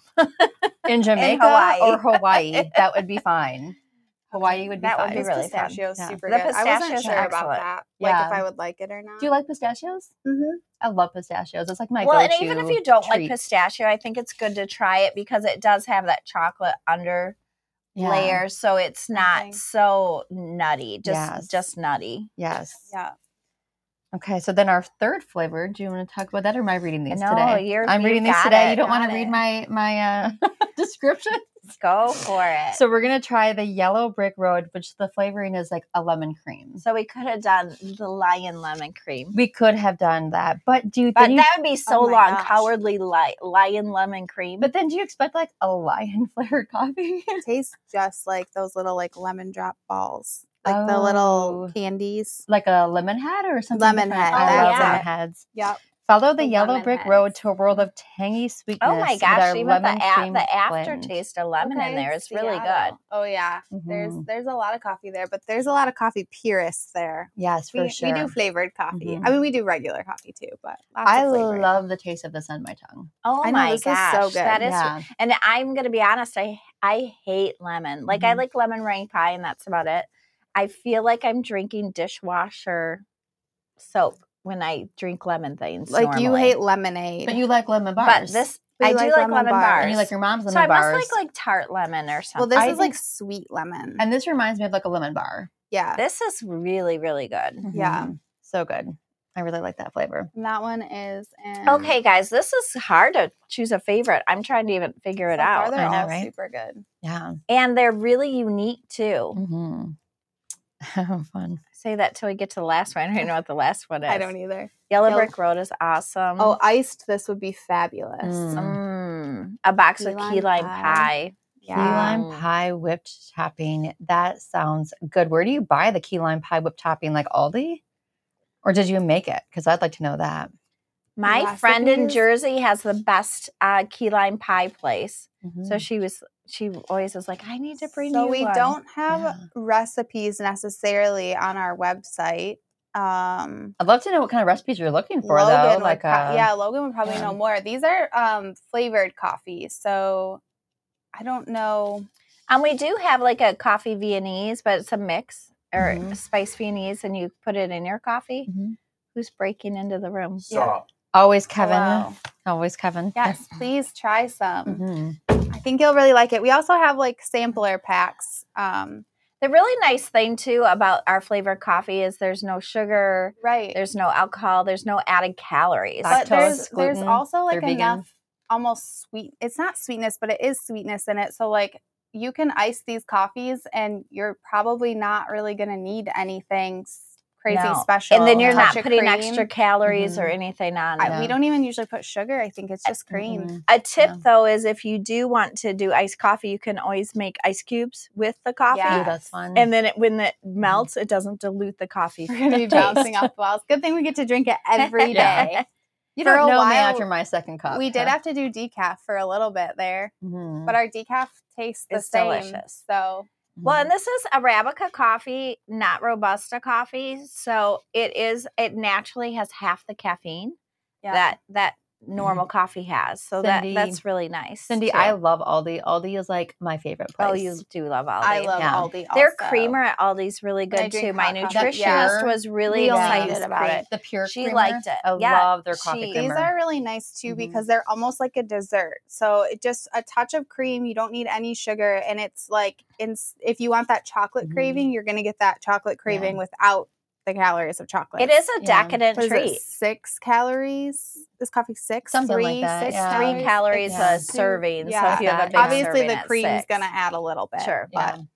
Speaker 1: In Jamaica
Speaker 3: Hawaii.
Speaker 1: or Hawaii, that would be fine. Hawaii would be
Speaker 3: That would
Speaker 1: fine.
Speaker 3: be
Speaker 2: Those
Speaker 3: really fun.
Speaker 2: pistachios
Speaker 1: Yeah.
Speaker 2: super
Speaker 3: The
Speaker 2: good. I wasn't
Speaker 3: pistachios
Speaker 2: sure
Speaker 3: are
Speaker 2: about
Speaker 3: excellent.
Speaker 2: that. Like
Speaker 1: Yeah.
Speaker 2: if I would like it or not.
Speaker 1: Do you like pistachios?
Speaker 2: Mm-hmm.
Speaker 1: I love pistachios. It's like my
Speaker 3: Well, and
Speaker 1: go-to
Speaker 3: even if you don't like
Speaker 1: treat.
Speaker 3: pistachio, I think it's good to try it because it does have that chocolate under
Speaker 1: Yeah.
Speaker 3: layer, so it's not
Speaker 2: Something.
Speaker 3: so nutty. Just
Speaker 1: Yes.
Speaker 3: just nutty.
Speaker 1: Yes.
Speaker 2: Yeah.
Speaker 1: Okay, so then our third flavor. Do you want to talk about that, or am I reading these
Speaker 3: No,
Speaker 1: today?
Speaker 3: you're-
Speaker 1: I'm
Speaker 3: you've
Speaker 1: reading these
Speaker 3: got
Speaker 1: today.
Speaker 3: it,
Speaker 1: You don't want
Speaker 3: got
Speaker 1: to read
Speaker 3: it.
Speaker 1: my my uh, description.
Speaker 3: Go for it. So,
Speaker 1: So we're gonna try the Yellow Brick Road, which the flavoring is like a lemon cream.
Speaker 3: so we could have done the lion lemon cream.
Speaker 1: We could have done that, but do you?
Speaker 3: But
Speaker 1: then you
Speaker 3: that would be so
Speaker 2: Oh my
Speaker 3: long.
Speaker 2: gosh.
Speaker 3: Cowardly li- lion lemon cream.
Speaker 1: but then do you expect like a lion flavored coffee?
Speaker 2: It tastes just like those little like lemon drop balls. Like the little
Speaker 1: Oh.
Speaker 2: candies.
Speaker 1: Like a lemon head or something?
Speaker 2: Lemon
Speaker 1: different?
Speaker 2: head,
Speaker 1: I
Speaker 3: that's
Speaker 1: love lemon
Speaker 3: it.
Speaker 1: heads.
Speaker 2: Yep.
Speaker 1: Follow the
Speaker 3: The
Speaker 1: Yellow
Speaker 3: lemon
Speaker 1: Brick
Speaker 3: heads.
Speaker 1: Road to a world of tangy sweetness.
Speaker 3: Oh my
Speaker 1: with
Speaker 3: gosh!
Speaker 1: our
Speaker 3: Even the
Speaker 1: lemon
Speaker 3: a-
Speaker 1: cream
Speaker 3: the
Speaker 1: blend.
Speaker 3: aftertaste of lemon in
Speaker 2: Okay,
Speaker 3: there, it's really good.
Speaker 2: Seattle. Oh yeah. There's
Speaker 1: Mhm.
Speaker 2: there's a lot of coffee there, but there's a lot of coffee purists there.
Speaker 1: Yes, for
Speaker 2: We,
Speaker 1: sure.
Speaker 2: we do flavored coffee.
Speaker 1: Mhm.
Speaker 2: I mean, we do regular coffee too, but lots
Speaker 1: I
Speaker 2: of flavored.
Speaker 1: love the taste of this on my tongue.
Speaker 3: Oh
Speaker 2: I know,
Speaker 3: my
Speaker 2: this is
Speaker 3: gosh,
Speaker 2: so good.
Speaker 3: that is.
Speaker 1: Yeah.
Speaker 3: And I'm gonna be honest, I I hate lemon. Like I
Speaker 1: Mhm.
Speaker 3: like lemon meringue pie, and that's about it. I feel like I'm drinking dishwasher soap when I drink lemon things.
Speaker 2: Like you
Speaker 3: normally.
Speaker 2: hate lemonade.
Speaker 1: But you like lemon
Speaker 3: but
Speaker 1: bars.
Speaker 3: this
Speaker 2: But
Speaker 3: I
Speaker 2: you
Speaker 3: do
Speaker 2: like
Speaker 3: like
Speaker 2: lemon
Speaker 3: lemon
Speaker 2: bars.
Speaker 3: bars.
Speaker 1: and you like your mom's lemon
Speaker 3: so I
Speaker 1: bars.
Speaker 3: must like like tart lemon or something.
Speaker 2: well, this
Speaker 1: I
Speaker 2: is like
Speaker 1: think-
Speaker 2: sweet lemon.
Speaker 1: and this reminds me of like a lemon bar.
Speaker 2: yeah.
Speaker 3: This is really really good.
Speaker 2: Yeah.
Speaker 1: Mhm. So good. I really like that flavor.
Speaker 2: And that one is in
Speaker 3: Okay, guys, this is hard to choose a favorite. I'm trying to even figure it
Speaker 2: so far
Speaker 3: out.
Speaker 2: They're
Speaker 1: I know,
Speaker 2: all
Speaker 1: right?
Speaker 2: super good.
Speaker 1: Yeah.
Speaker 3: And they're really unique too.
Speaker 1: Mm-hmm. Fun.
Speaker 3: Say that till we get to the last one. I don't even know what the last one is.
Speaker 2: I don't either.
Speaker 3: Yellow
Speaker 2: Yellow-
Speaker 3: Brick Road is awesome.
Speaker 2: Oh, iced. This would be fabulous.
Speaker 1: Mm.
Speaker 3: Mm, a box
Speaker 2: Key
Speaker 3: of
Speaker 2: lime
Speaker 3: key lime
Speaker 2: pie.
Speaker 3: pie.
Speaker 1: Key lime
Speaker 3: Mm.
Speaker 1: pie whipped topping. That sounds good. Where do you buy the key lime pie whipped topping? Like Aldi? Or did you make it? Because I'd like to know that.
Speaker 3: My friend in
Speaker 2: Recipes?
Speaker 3: Jersey has the best uh, key lime pie place.
Speaker 1: Mm-hmm.
Speaker 3: So she was, she always was like, I need to bring
Speaker 2: So
Speaker 3: you
Speaker 2: we
Speaker 3: one.
Speaker 2: don't have
Speaker 1: Yeah.
Speaker 2: recipes necessarily on our website. Um,
Speaker 1: I'd love to know what kind of recipes you're looking for,
Speaker 2: Logan
Speaker 1: though.
Speaker 2: would
Speaker 1: Like,
Speaker 2: pro-
Speaker 1: uh,
Speaker 2: yeah, Logan would probably
Speaker 1: yeah.
Speaker 2: know more. These are um, flavored coffee, so I don't know.
Speaker 3: And we do have like a coffee Viennese, but it's a mix or
Speaker 1: Mhm.
Speaker 3: spice Viennese, and you put it in your coffee.
Speaker 1: Mhm.
Speaker 3: Who's breaking into the room?
Speaker 4: Stop.
Speaker 1: Always Kevin.
Speaker 2: Hello.
Speaker 1: Always Kevin.
Speaker 2: Yes, please try some.
Speaker 1: Mhm.
Speaker 2: I think you'll really like it. We also have like sampler packs. Um,
Speaker 3: The really nice thing too about our flavored coffee is there's no sugar,
Speaker 2: right.
Speaker 3: there's no alcohol, there's no added calories.
Speaker 2: but
Speaker 1: lactose,
Speaker 2: there's there's
Speaker 1: gluten,
Speaker 2: also like
Speaker 1: they're vegan.
Speaker 2: enough almost sweet. It's not sweetness, but it is sweetness in it. So like you can ice these coffees, and you're probably not really going to need anything s- crazy
Speaker 3: No.
Speaker 2: special.
Speaker 3: And then you're
Speaker 2: Touch
Speaker 3: not
Speaker 2: of
Speaker 3: putting
Speaker 2: cream.
Speaker 3: extra calories or
Speaker 1: Mhm.
Speaker 3: anything on.
Speaker 2: I,
Speaker 1: Yeah.
Speaker 2: We don't even usually put sugar. I think it's just cream.
Speaker 1: Mhm.
Speaker 3: A tip
Speaker 1: Yeah.
Speaker 3: though is if you do want to do iced coffee, you can always make ice cubes with the coffee.
Speaker 2: Yeah.
Speaker 1: Ooh, that's fun.
Speaker 3: And then it, when it melts, it doesn't dilute the coffee.
Speaker 2: We're going to be bouncing off the walls. Good thing we get to drink it every
Speaker 1: Yeah.
Speaker 2: day.
Speaker 1: you
Speaker 2: for
Speaker 1: don't
Speaker 2: a
Speaker 1: know me
Speaker 2: while,
Speaker 1: after my second cup.
Speaker 2: We did
Speaker 1: huh?
Speaker 2: have to do decaf for a little bit there,
Speaker 1: Mhm.
Speaker 2: but our decaf tastes the
Speaker 3: It's
Speaker 2: same.
Speaker 3: delicious.
Speaker 2: So
Speaker 3: Well, and this is Arabica coffee, not Robusta coffee. So it is, it naturally has half the caffeine
Speaker 2: Yeah.
Speaker 3: that that normal coffee has. So
Speaker 1: Cindy-
Speaker 3: that that's really nice.
Speaker 1: Cindy,
Speaker 3: too.
Speaker 1: I love Aldi. Aldi is like my favorite place.
Speaker 3: Oh, you do love Aldi.
Speaker 2: I love
Speaker 1: Yeah.
Speaker 2: Aldi.
Speaker 3: Their
Speaker 2: also.
Speaker 3: creamer at Aldi's really
Speaker 2: When I
Speaker 3: good
Speaker 2: drink
Speaker 3: too. My
Speaker 2: hot coffee-
Speaker 3: nutritionist
Speaker 1: Yeah.
Speaker 3: was really
Speaker 2: We only
Speaker 3: excited
Speaker 2: use
Speaker 3: about
Speaker 2: cream.
Speaker 3: it.
Speaker 1: The pure
Speaker 3: She
Speaker 1: creamer.
Speaker 3: liked it.
Speaker 1: I
Speaker 3: Yeah,
Speaker 1: love their coffee
Speaker 3: she-
Speaker 1: creamer.
Speaker 2: These are really nice too
Speaker 1: Mhm.
Speaker 2: because they're almost like a dessert. So it just a touch of cream. You don't need any sugar, and it's like in, if you want that chocolate
Speaker 1: Mhm.
Speaker 2: craving, you're gonna get that chocolate craving without the calories of chocolate.
Speaker 3: It is a
Speaker 1: Yeah.
Speaker 3: decadent
Speaker 2: What is it,
Speaker 3: treat.
Speaker 2: six calories. This coffee six,
Speaker 1: Something like
Speaker 2: three,
Speaker 1: that,
Speaker 2: six
Speaker 1: yeah.
Speaker 3: Three
Speaker 2: calories.
Speaker 3: calories
Speaker 1: Yeah.
Speaker 3: a serving. So
Speaker 2: Yeah.
Speaker 3: if you have a
Speaker 1: That,
Speaker 3: big
Speaker 1: yeah.
Speaker 2: Obviously,
Speaker 3: serving,
Speaker 2: the
Speaker 3: it's
Speaker 2: cream's
Speaker 3: six.
Speaker 2: gonna add a little bit.
Speaker 3: Sure.
Speaker 2: but
Speaker 1: Yeah.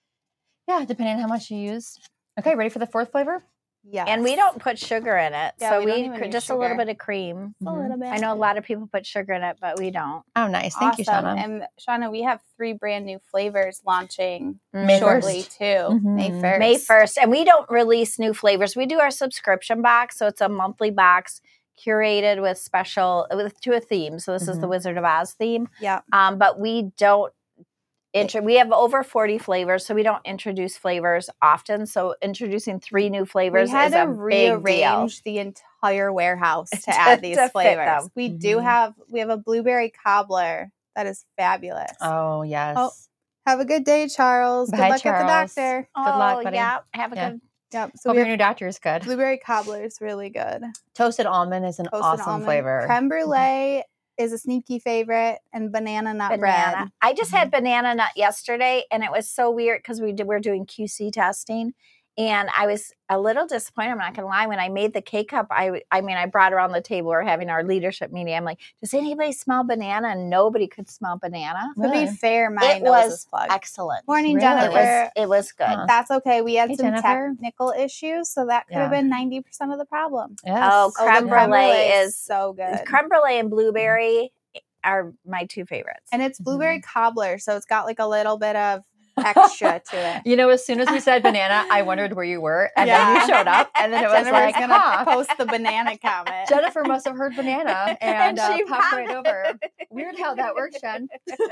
Speaker 1: Yeah, depending on how much you use. Okay, ready for the fourth flavor?
Speaker 2: yes.
Speaker 3: And we don't put sugar in it.
Speaker 2: Yeah,
Speaker 3: so
Speaker 2: we
Speaker 3: we,
Speaker 2: don't even
Speaker 3: cr-
Speaker 2: use
Speaker 3: just a little
Speaker 2: sugar.
Speaker 3: bit of cream.
Speaker 2: Just a
Speaker 1: Mhm.
Speaker 2: little bit.
Speaker 3: I know a lot of people put sugar in it, but we don't.
Speaker 1: Oh, nice. Thank you,
Speaker 2: Awesome.
Speaker 1: Shauna.
Speaker 2: And Shauna, we have three brand new flavors launching
Speaker 1: May
Speaker 2: shortly
Speaker 1: first.
Speaker 2: too.
Speaker 1: Mhm.
Speaker 2: May first.
Speaker 3: May first. And we don't release new flavors. We do our subscription box. So it's a monthly box curated with special, with to a theme. So this is the
Speaker 1: Mhm.
Speaker 3: Wizard of Oz theme.
Speaker 2: Yeah.
Speaker 3: Um, but we don't, intro- we have over forty flavors. So we don't introduce flavors often. So introducing three new flavors
Speaker 2: We had
Speaker 3: is
Speaker 2: to
Speaker 3: a big deal.
Speaker 2: rearrange the entire warehouse to,
Speaker 3: To-
Speaker 2: add these
Speaker 3: to fit
Speaker 2: flavors.
Speaker 3: them.
Speaker 2: We do
Speaker 1: Mhm.
Speaker 2: have we have a blueberry cobbler that is fabulous.
Speaker 1: Oh, yes.
Speaker 2: Oh, Have a good day, Charles.
Speaker 1: Bye,
Speaker 2: good luck
Speaker 1: Charles.
Speaker 2: at the doctor.
Speaker 1: Good luck,
Speaker 3: Oh,
Speaker 1: buddy.
Speaker 3: Yeah. Have a
Speaker 1: Yeah.
Speaker 3: good.
Speaker 2: Yep. So
Speaker 1: Hope
Speaker 2: we
Speaker 1: your
Speaker 2: have
Speaker 1: new doctor is good.
Speaker 2: blueberry cobbler is really good.
Speaker 1: Toasted almond is an
Speaker 2: Toasted
Speaker 1: awesome
Speaker 2: almond.
Speaker 1: flavor.
Speaker 2: Creme brulee is a sneaky favorite, and banana nut
Speaker 3: Banana.
Speaker 2: bread.
Speaker 3: I just had banana nut yesterday, and it was so weird because we did we're doing Q C testing, and I was a little disappointed. I'm not gonna lie. When I made the K cup, I I mean I brought around the table. We're having our leadership meeting. I'm like, does anybody smell banana? And nobody could smell banana.
Speaker 2: To
Speaker 1: Really?
Speaker 2: be fair, my
Speaker 3: It
Speaker 2: nose
Speaker 3: was
Speaker 2: is plugged.
Speaker 3: excellent.
Speaker 2: Morning,
Speaker 1: Really?
Speaker 3: It
Speaker 2: Jennifer.
Speaker 3: was it was good.
Speaker 1: Huh.
Speaker 2: That's okay. We had
Speaker 1: Hey,
Speaker 2: some
Speaker 1: Jennifer.
Speaker 2: technical issues, so that could have
Speaker 1: Yeah.
Speaker 2: been ninety percent of the problem.
Speaker 1: Yes.
Speaker 3: Oh,
Speaker 2: Oh, the
Speaker 3: creme
Speaker 2: creme
Speaker 3: brulee
Speaker 2: brulee
Speaker 3: is
Speaker 2: so good.
Speaker 3: Creme brulee and blueberry are my two favorites.
Speaker 2: And it's
Speaker 1: Mhm.
Speaker 2: blueberry cobbler, so it's got like a little bit of extra to it.
Speaker 1: You know, as soon as we said banana, I wondered where you were, and
Speaker 2: Yeah.
Speaker 1: then you showed up, and then it was
Speaker 2: Jennifer's
Speaker 1: like,
Speaker 2: gonna
Speaker 1: huh.
Speaker 2: post the banana comment.
Speaker 1: Jennifer must have heard banana and,
Speaker 3: And
Speaker 1: uh,
Speaker 3: she
Speaker 1: popped right
Speaker 3: popped
Speaker 1: over. Weird how that works, Jen.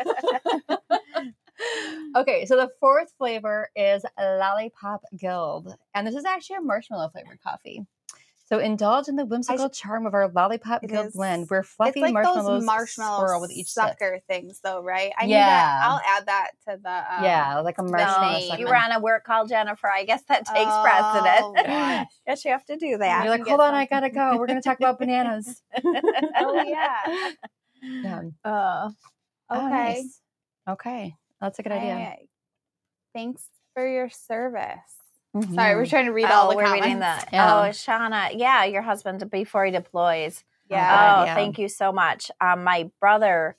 Speaker 1: Okay, so the fourth flavor is Lollipop Guild, and this is actually a marshmallow flavored coffee. So indulge in the whimsical charm of our Lollipop
Speaker 2: It
Speaker 1: Guild
Speaker 2: is-
Speaker 1: blend, where
Speaker 2: It's
Speaker 1: fluffy
Speaker 2: like
Speaker 1: marshmallows
Speaker 2: those marshmallow
Speaker 1: swirl with each sip.
Speaker 2: sucker things, though, right? I need
Speaker 1: Yeah.
Speaker 2: that. I'll add that to the. Um,
Speaker 1: Yeah, like a marshmallow.
Speaker 2: name.
Speaker 3: You
Speaker 1: segment.
Speaker 3: were on a work call, Jennifer. I guess that takes
Speaker 2: Oh,
Speaker 3: precedent.
Speaker 2: gosh.
Speaker 3: Yes, you have to do
Speaker 1: You're
Speaker 3: that.
Speaker 1: like,
Speaker 2: can
Speaker 1: hold
Speaker 2: get
Speaker 1: on, I
Speaker 2: some.
Speaker 1: gotta go. We're gonna talk about bananas.
Speaker 2: Oh yeah.
Speaker 1: Yeah.
Speaker 3: Uh,
Speaker 1: Oh,
Speaker 2: Okay.
Speaker 1: nice. Okay, that's a good idea.
Speaker 2: Hey, thanks for your service.
Speaker 1: Mhm.
Speaker 2: Sorry, we're trying to read all
Speaker 3: oh,
Speaker 2: the
Speaker 3: we're
Speaker 2: comments.
Speaker 3: reading that.
Speaker 1: Yeah.
Speaker 3: Oh, Shauna. Yeah, your husband before he deploys.
Speaker 2: Yeah.
Speaker 3: Oh,
Speaker 1: yeah.
Speaker 3: thank you so much. Um, my brother,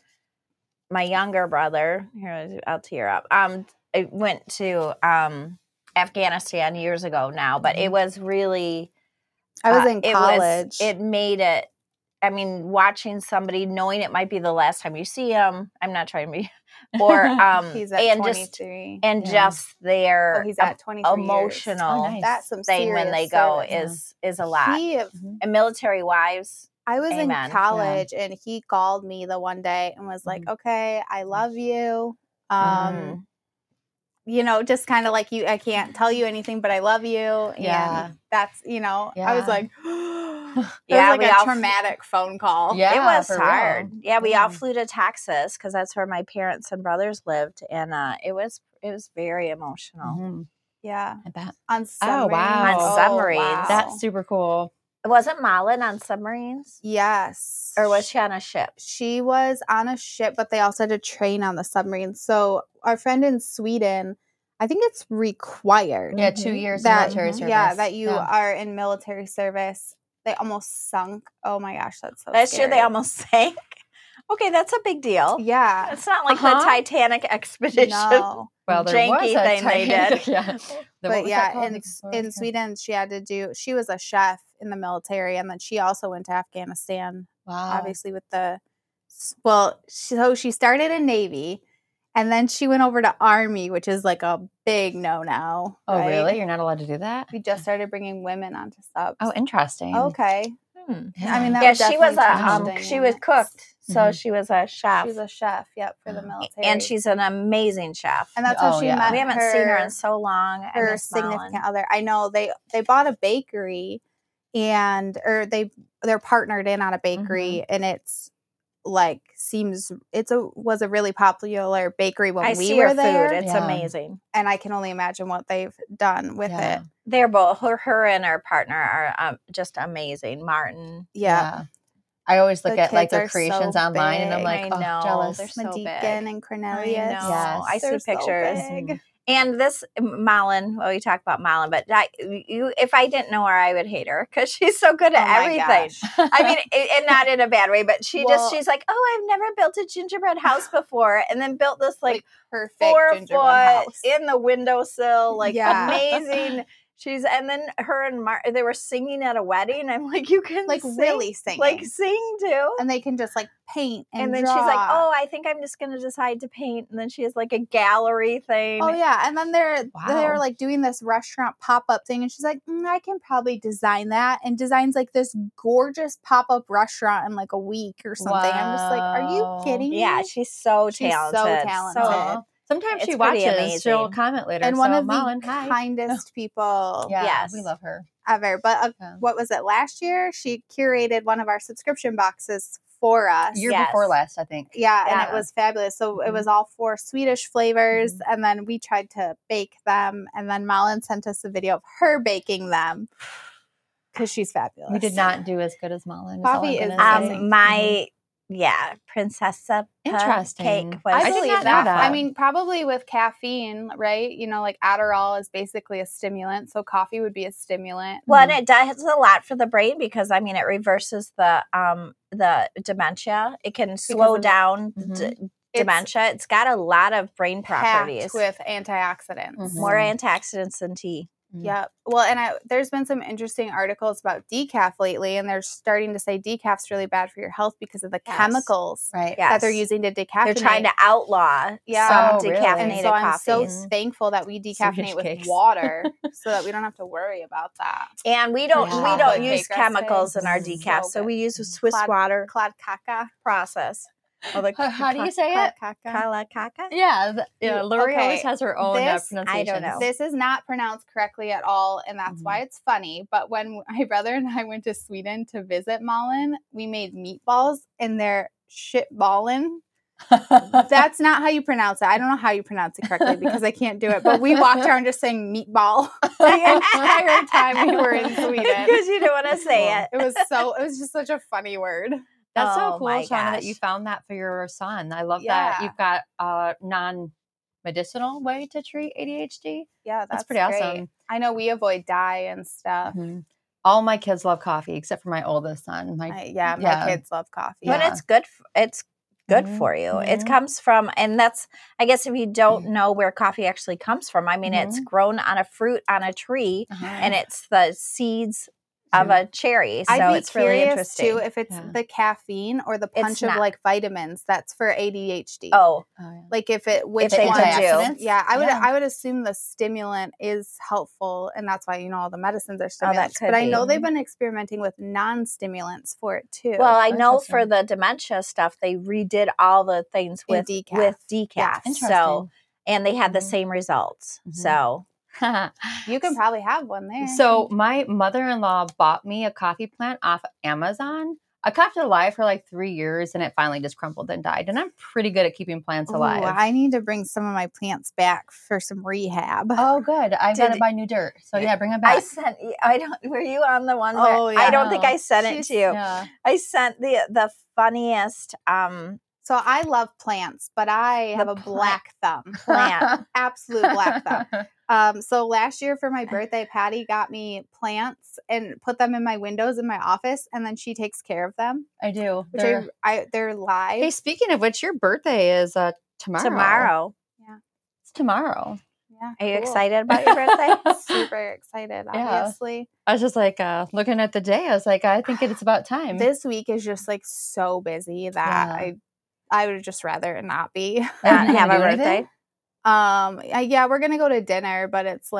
Speaker 3: my younger brother, here I'll tear up. Um, I went to um Afghanistan years ago now, but it was really.
Speaker 2: I was
Speaker 3: uh,
Speaker 2: in
Speaker 3: it
Speaker 2: college.
Speaker 3: it made it. I mean, watching somebody, knowing it might be the last time you see him. I'm not trying to be, or um,
Speaker 2: He's at
Speaker 3: and just
Speaker 2: twenty-three.
Speaker 3: and
Speaker 1: Yeah.
Speaker 3: just their
Speaker 2: oh, he's at twenty-three years.
Speaker 3: emotional
Speaker 1: Oh, nice.
Speaker 2: That's some
Speaker 3: thing when
Speaker 2: serious
Speaker 3: they go
Speaker 2: service.
Speaker 3: is is a lot.
Speaker 2: He,
Speaker 1: Mhm.
Speaker 3: And military wives.
Speaker 2: I was
Speaker 3: Amen.
Speaker 2: in college and he called me the one day and was like, "Okay, I love you." Um,
Speaker 3: Mhm.
Speaker 2: you know, just kind of like you. I can't tell you anything, but I love you. And
Speaker 1: Yeah.
Speaker 2: that's you know. I was
Speaker 1: Yeah.
Speaker 2: like, it
Speaker 3: Yeah,
Speaker 2: was
Speaker 3: we
Speaker 2: like a
Speaker 3: all-
Speaker 2: traumatic phone call.
Speaker 1: Yeah,
Speaker 3: it was
Speaker 1: for real.
Speaker 3: hard. Yeah, we
Speaker 1: Yeah.
Speaker 3: all flew to Texas because that's where my parents and brothers lived, and uh, it was it was very emotional.
Speaker 1: Mhm.
Speaker 2: yeah.
Speaker 1: I bet.
Speaker 2: On submarines.
Speaker 1: wow.
Speaker 3: On submarines.
Speaker 2: wow.
Speaker 1: That's super cool.
Speaker 3: Wasn't Malin on submarines,
Speaker 2: yes.
Speaker 3: or was she on a ship?
Speaker 2: She was on a ship, but they also had to train on the submarine. So our friend in Sweden, I think it's required.
Speaker 1: Yeah, two years
Speaker 2: that
Speaker 1: military service.
Speaker 2: yeah, that you
Speaker 1: Yeah.
Speaker 2: are in military service. They almost sunk. Oh my gosh, that's so
Speaker 3: That's true.
Speaker 2: scary.
Speaker 3: They almost sank. Okay, that's a big deal.
Speaker 2: Yeah.
Speaker 3: It's not like
Speaker 1: Uh-huh.
Speaker 3: the Titanic expedition.
Speaker 2: No.
Speaker 1: Well, there
Speaker 3: janky
Speaker 1: was a
Speaker 3: thing they
Speaker 1: Titanic-
Speaker 3: did.
Speaker 1: yeah. The- what
Speaker 2: But
Speaker 1: was
Speaker 2: yeah,
Speaker 1: that called?
Speaker 2: in
Speaker 1: The
Speaker 2: S-
Speaker 1: Explorer?
Speaker 2: in Sweden she had to do she was a chef in the military and then she also went to Afghanistan.
Speaker 1: Wow.
Speaker 2: Obviously with the well, so she started in Navy and then she went over to Army, which is like a big no-no.
Speaker 1: Oh,
Speaker 2: right?
Speaker 1: really? You're not allowed to do that?
Speaker 2: We just started bringing women onto subs.
Speaker 1: Oh, interesting.
Speaker 2: okay.
Speaker 3: Hmm.
Speaker 2: I mean, that
Speaker 3: Yeah,
Speaker 2: was
Speaker 3: she was
Speaker 2: definitely
Speaker 3: a um,
Speaker 2: challenging
Speaker 3: she
Speaker 2: in
Speaker 3: was
Speaker 2: it.
Speaker 3: cooked. So
Speaker 1: Mhm.
Speaker 3: she was a chef.
Speaker 2: She's a chef, yep, for the military.
Speaker 3: And she's an amazing chef.
Speaker 2: and that's how
Speaker 1: Oh,
Speaker 2: she
Speaker 1: yeah.
Speaker 2: met
Speaker 3: we haven't
Speaker 2: her,
Speaker 3: seen her in so long. I
Speaker 2: her
Speaker 3: miss
Speaker 2: significant
Speaker 3: Malin.
Speaker 2: other. I know they they bought a bakery and or they they're partnered in on a bakery
Speaker 3: Mm-hmm.
Speaker 2: and it's like seems it's a was a really popular bakery when
Speaker 3: I
Speaker 2: we
Speaker 3: see
Speaker 2: were
Speaker 3: her
Speaker 2: there.
Speaker 3: food. It's
Speaker 1: Yeah.
Speaker 3: amazing.
Speaker 2: And I can only imagine what they've done with
Speaker 1: Yeah.
Speaker 2: it.
Speaker 3: They're both her, her and her partner are um, just amazing. Martin.
Speaker 2: Yeah.
Speaker 1: I always look
Speaker 2: The
Speaker 1: at like
Speaker 2: kids
Speaker 1: their
Speaker 2: are
Speaker 1: creations
Speaker 2: so
Speaker 1: online and I'm
Speaker 2: big.
Speaker 1: like,
Speaker 3: I
Speaker 1: oh,
Speaker 3: know.
Speaker 1: jealous.
Speaker 3: They're so big.
Speaker 2: Medican and Cornelius.
Speaker 3: I know.
Speaker 1: Yes.
Speaker 3: I see
Speaker 2: They're so
Speaker 3: pictures.
Speaker 2: big.
Speaker 3: And this Malin, well, we talk about Malin, but I, you, if I didn't know her, I would hate her because she's so good at
Speaker 2: Oh my
Speaker 3: everything.
Speaker 2: gosh.
Speaker 3: I mean, it- and not in a bad way, but she
Speaker 2: Well-
Speaker 3: just, she's like, oh, I've never built a gingerbread house before. And then built this like,
Speaker 2: Like, perfect
Speaker 3: four
Speaker 2: gingerbread
Speaker 3: foot
Speaker 2: house.
Speaker 3: in the windowsill, like
Speaker 2: Yeah.
Speaker 3: amazing. She's, and then her and Mar, they were singing at a wedding. I'm like, you can
Speaker 2: Like
Speaker 3: sing,
Speaker 2: really singing.
Speaker 3: like sing too.
Speaker 2: And they can just like paint and,
Speaker 3: And then
Speaker 2: draw.
Speaker 3: she's like, "Oh, I think I'm just going to decide to paint." And then she has like a gallery thing.
Speaker 2: Oh yeah, and then they're they're
Speaker 1: Wow.
Speaker 2: like doing this restaurant pop up thing, and she's like, mm, I can probably design that, and designs like this gorgeous pop up restaurant in like a week or something. I'm just like, are
Speaker 1: Wow.
Speaker 2: you kidding me?
Speaker 3: Yeah, she's so
Speaker 2: She's so
Speaker 3: talented.
Speaker 2: talented.
Speaker 1: Aw. Sometimes she
Speaker 3: It's pretty
Speaker 1: watches. She'll
Speaker 3: amazing.
Speaker 1: comment later.
Speaker 2: And one
Speaker 1: so,
Speaker 2: of the
Speaker 1: Malin, hi.
Speaker 2: kindest people
Speaker 1: Yeah,
Speaker 3: Yes.
Speaker 1: we love her.
Speaker 2: ever. But uh,
Speaker 1: Yeah.
Speaker 2: what was it last year? She curated one of our subscription boxes for us.
Speaker 1: Year
Speaker 3: Yes.
Speaker 1: before last, I think.
Speaker 2: Yeah, and
Speaker 1: Yeah.
Speaker 2: it was fabulous. So it
Speaker 1: Mhm.
Speaker 2: was all four Swedish flavors,
Speaker 1: Mhm.
Speaker 2: and then we tried to bake them, and then Malin sent us a video of her baking them because she's fabulous.
Speaker 1: We did not do as good as Malin. is all
Speaker 2: Coffee
Speaker 1: I'm
Speaker 2: is
Speaker 1: gonna
Speaker 2: amazing.
Speaker 1: say.
Speaker 3: Um, my yeah, Princessa
Speaker 1: Interesting.
Speaker 3: cake was
Speaker 2: I
Speaker 1: I did
Speaker 2: believe
Speaker 1: not know
Speaker 2: that.
Speaker 1: that.
Speaker 2: I mean, probably with caffeine, right? You know, like Adderall is basically a stimulant, so coffee would be a stimulant.
Speaker 3: well, and it does a lot for the brain because I mean it reverses the um the dementia. It can slow
Speaker 2: of the-
Speaker 3: down
Speaker 1: Mhm.
Speaker 3: d-
Speaker 2: It's
Speaker 3: dementia. It's got a lot of brain properties.
Speaker 2: packed with antioxidants.
Speaker 1: Mhm.
Speaker 3: More antioxidants than tea.
Speaker 1: Mhm.
Speaker 2: Yep. Well, and I, there's been some interesting articles about decaf lately, and they're starting to say decaf's really bad for your health because of the
Speaker 3: Yes.
Speaker 2: chemicals
Speaker 1: Right.
Speaker 3: Yes.
Speaker 2: that they're using to decaffeinate.
Speaker 3: They're trying to outlaw
Speaker 2: Yeah.
Speaker 3: some
Speaker 1: Oh, really?
Speaker 3: decaffeinated
Speaker 2: And so I'm so
Speaker 3: coffees.
Speaker 2: thankful that we decaffeinate
Speaker 1: Swedish
Speaker 2: with
Speaker 1: cakes.
Speaker 2: water, so that we don't have to worry about that.
Speaker 3: And we don't
Speaker 1: Yeah.
Speaker 3: we
Speaker 2: Chocolate
Speaker 3: don't
Speaker 2: cake
Speaker 3: use
Speaker 2: recipe.
Speaker 3: chemicals in our
Speaker 1: Mm.
Speaker 3: decaf,
Speaker 2: So
Speaker 3: so we
Speaker 2: good.
Speaker 3: use a Swiss
Speaker 2: Clad-
Speaker 3: water
Speaker 2: Clad caca.
Speaker 3: process. Oh, the
Speaker 1: How, how do you say
Speaker 2: Clad
Speaker 1: it?
Speaker 2: caca.
Speaker 3: Kala kaka?
Speaker 1: Yeah. The, yeah. Lori
Speaker 2: Okay,
Speaker 1: always has her own
Speaker 2: this-
Speaker 1: uh, pronunciation.
Speaker 3: I don't know.
Speaker 2: This is not pronounced correctly at all, and that's
Speaker 1: Mhm.
Speaker 2: why it's funny. But when my brother and I went to Sweden to visit Malin, we made meatballs, and they're shitballen. That's not how you pronounce it. I don't know how you pronounce it correctly because I can't do it. But we walked around just saying meatball the entire time we were in Sweden.
Speaker 3: Because you don't want to say
Speaker 1: Cool.
Speaker 3: it.
Speaker 2: It was so. It was just such a funny word.
Speaker 1: That's
Speaker 3: Oh,
Speaker 1: so cool,
Speaker 3: my
Speaker 1: Shauna, that you
Speaker 3: gosh.
Speaker 1: found that for your son. I love that
Speaker 2: Yeah.
Speaker 1: you've got a non-medicinal way to treat A D H D.
Speaker 2: Yeah, that's,
Speaker 1: That's, pretty
Speaker 2: great.
Speaker 1: awesome.
Speaker 2: I know we avoid dye and stuff.
Speaker 1: Mhm. All my kids love coffee except for my oldest son. My
Speaker 2: I- yeah, my
Speaker 1: yeah.
Speaker 2: kids love coffee.
Speaker 3: But
Speaker 1: Yeah.
Speaker 3: it's good. f- It's good
Speaker 1: Mhm,
Speaker 3: for you. It
Speaker 1: mhm.
Speaker 3: comes from, and that's, I guess, if you don't know where coffee actually comes from, I mean, it's
Speaker 1: Mhm.
Speaker 3: grown on a fruit on a tree,
Speaker 1: Uh-huh.
Speaker 3: and it's the seeds of
Speaker 1: Yeah.
Speaker 3: a cherry. So
Speaker 2: I'd be
Speaker 3: it's really
Speaker 2: curious
Speaker 3: interesting.
Speaker 2: too if it's
Speaker 1: Yeah.
Speaker 2: the caffeine or the
Speaker 3: It's
Speaker 2: punch of
Speaker 3: not.
Speaker 2: like vitamins that's for A D H D.
Speaker 3: oh,
Speaker 1: Oh, yeah.
Speaker 2: Like if it which
Speaker 3: they
Speaker 2: one?
Speaker 3: do.
Speaker 1: Antioxidants?
Speaker 2: Yeah, I would
Speaker 1: Yeah.
Speaker 2: I would assume the stimulant is helpful, and that's why you know all the medicines are
Speaker 3: Oh, that
Speaker 2: stimulants.
Speaker 3: could
Speaker 2: but I
Speaker 3: be.
Speaker 2: know they've been experimenting with non-stimulants for it too.
Speaker 3: well, I know for
Speaker 1: Interesting.
Speaker 3: the dementia stuff, they redid all the things
Speaker 2: In
Speaker 3: with
Speaker 2: decaf.
Speaker 3: with decaf.
Speaker 2: Yeah.
Speaker 3: So,
Speaker 1: Interesting.
Speaker 3: and they had the
Speaker 1: Mhm.
Speaker 3: same results.
Speaker 1: Mhm.
Speaker 3: So,
Speaker 2: you can probably have one there.
Speaker 1: So my mother-in-law bought me a coffee plant off Amazon. I kept it alive for like three years and it finally just crumbled and died. And I'm pretty good at keeping plants
Speaker 2: Ooh,
Speaker 1: alive.
Speaker 2: I need to bring some of my plants back for some rehab.
Speaker 1: Oh, good. I've got
Speaker 3: Did-
Speaker 1: to buy new dirt. So yeah, bring it
Speaker 3: I
Speaker 1: back.
Speaker 3: sent. you- I don't. Were you on the one? Where,
Speaker 2: Oh,
Speaker 3: I
Speaker 2: yeah.
Speaker 3: don't think I sent it
Speaker 2: She's-
Speaker 3: to you.
Speaker 1: Yeah.
Speaker 3: I sent the the funniest um
Speaker 2: So I love plants, but I
Speaker 3: The
Speaker 2: have a
Speaker 3: plant-
Speaker 2: black thumb.
Speaker 3: plant.
Speaker 2: Absolute black thumb. Um, so last year for my birthday, Patty got me plants and put them in my windows in my office, and then she takes care of them.
Speaker 1: I do.
Speaker 2: Which
Speaker 1: They're-
Speaker 2: I, I they're live.
Speaker 1: Hey, speaking of which, your birthday is uh, tomorrow.
Speaker 3: tomorrow.
Speaker 1: It's tomorrow.
Speaker 2: yeah,
Speaker 3: Are you
Speaker 2: cool.
Speaker 3: excited about your birthday?
Speaker 2: Super excited,
Speaker 1: Yeah.
Speaker 2: obviously.
Speaker 1: I was just like uh, looking at the day. I was like, I think it's about time.
Speaker 2: This week is just like so busy that
Speaker 1: Yeah.
Speaker 2: I I would just rather not be.
Speaker 1: Are you
Speaker 3: Not
Speaker 1: gonna
Speaker 3: have a
Speaker 1: do anything?
Speaker 3: birthday.
Speaker 2: Um, I- yeah, we're gonna go to dinner, but it's like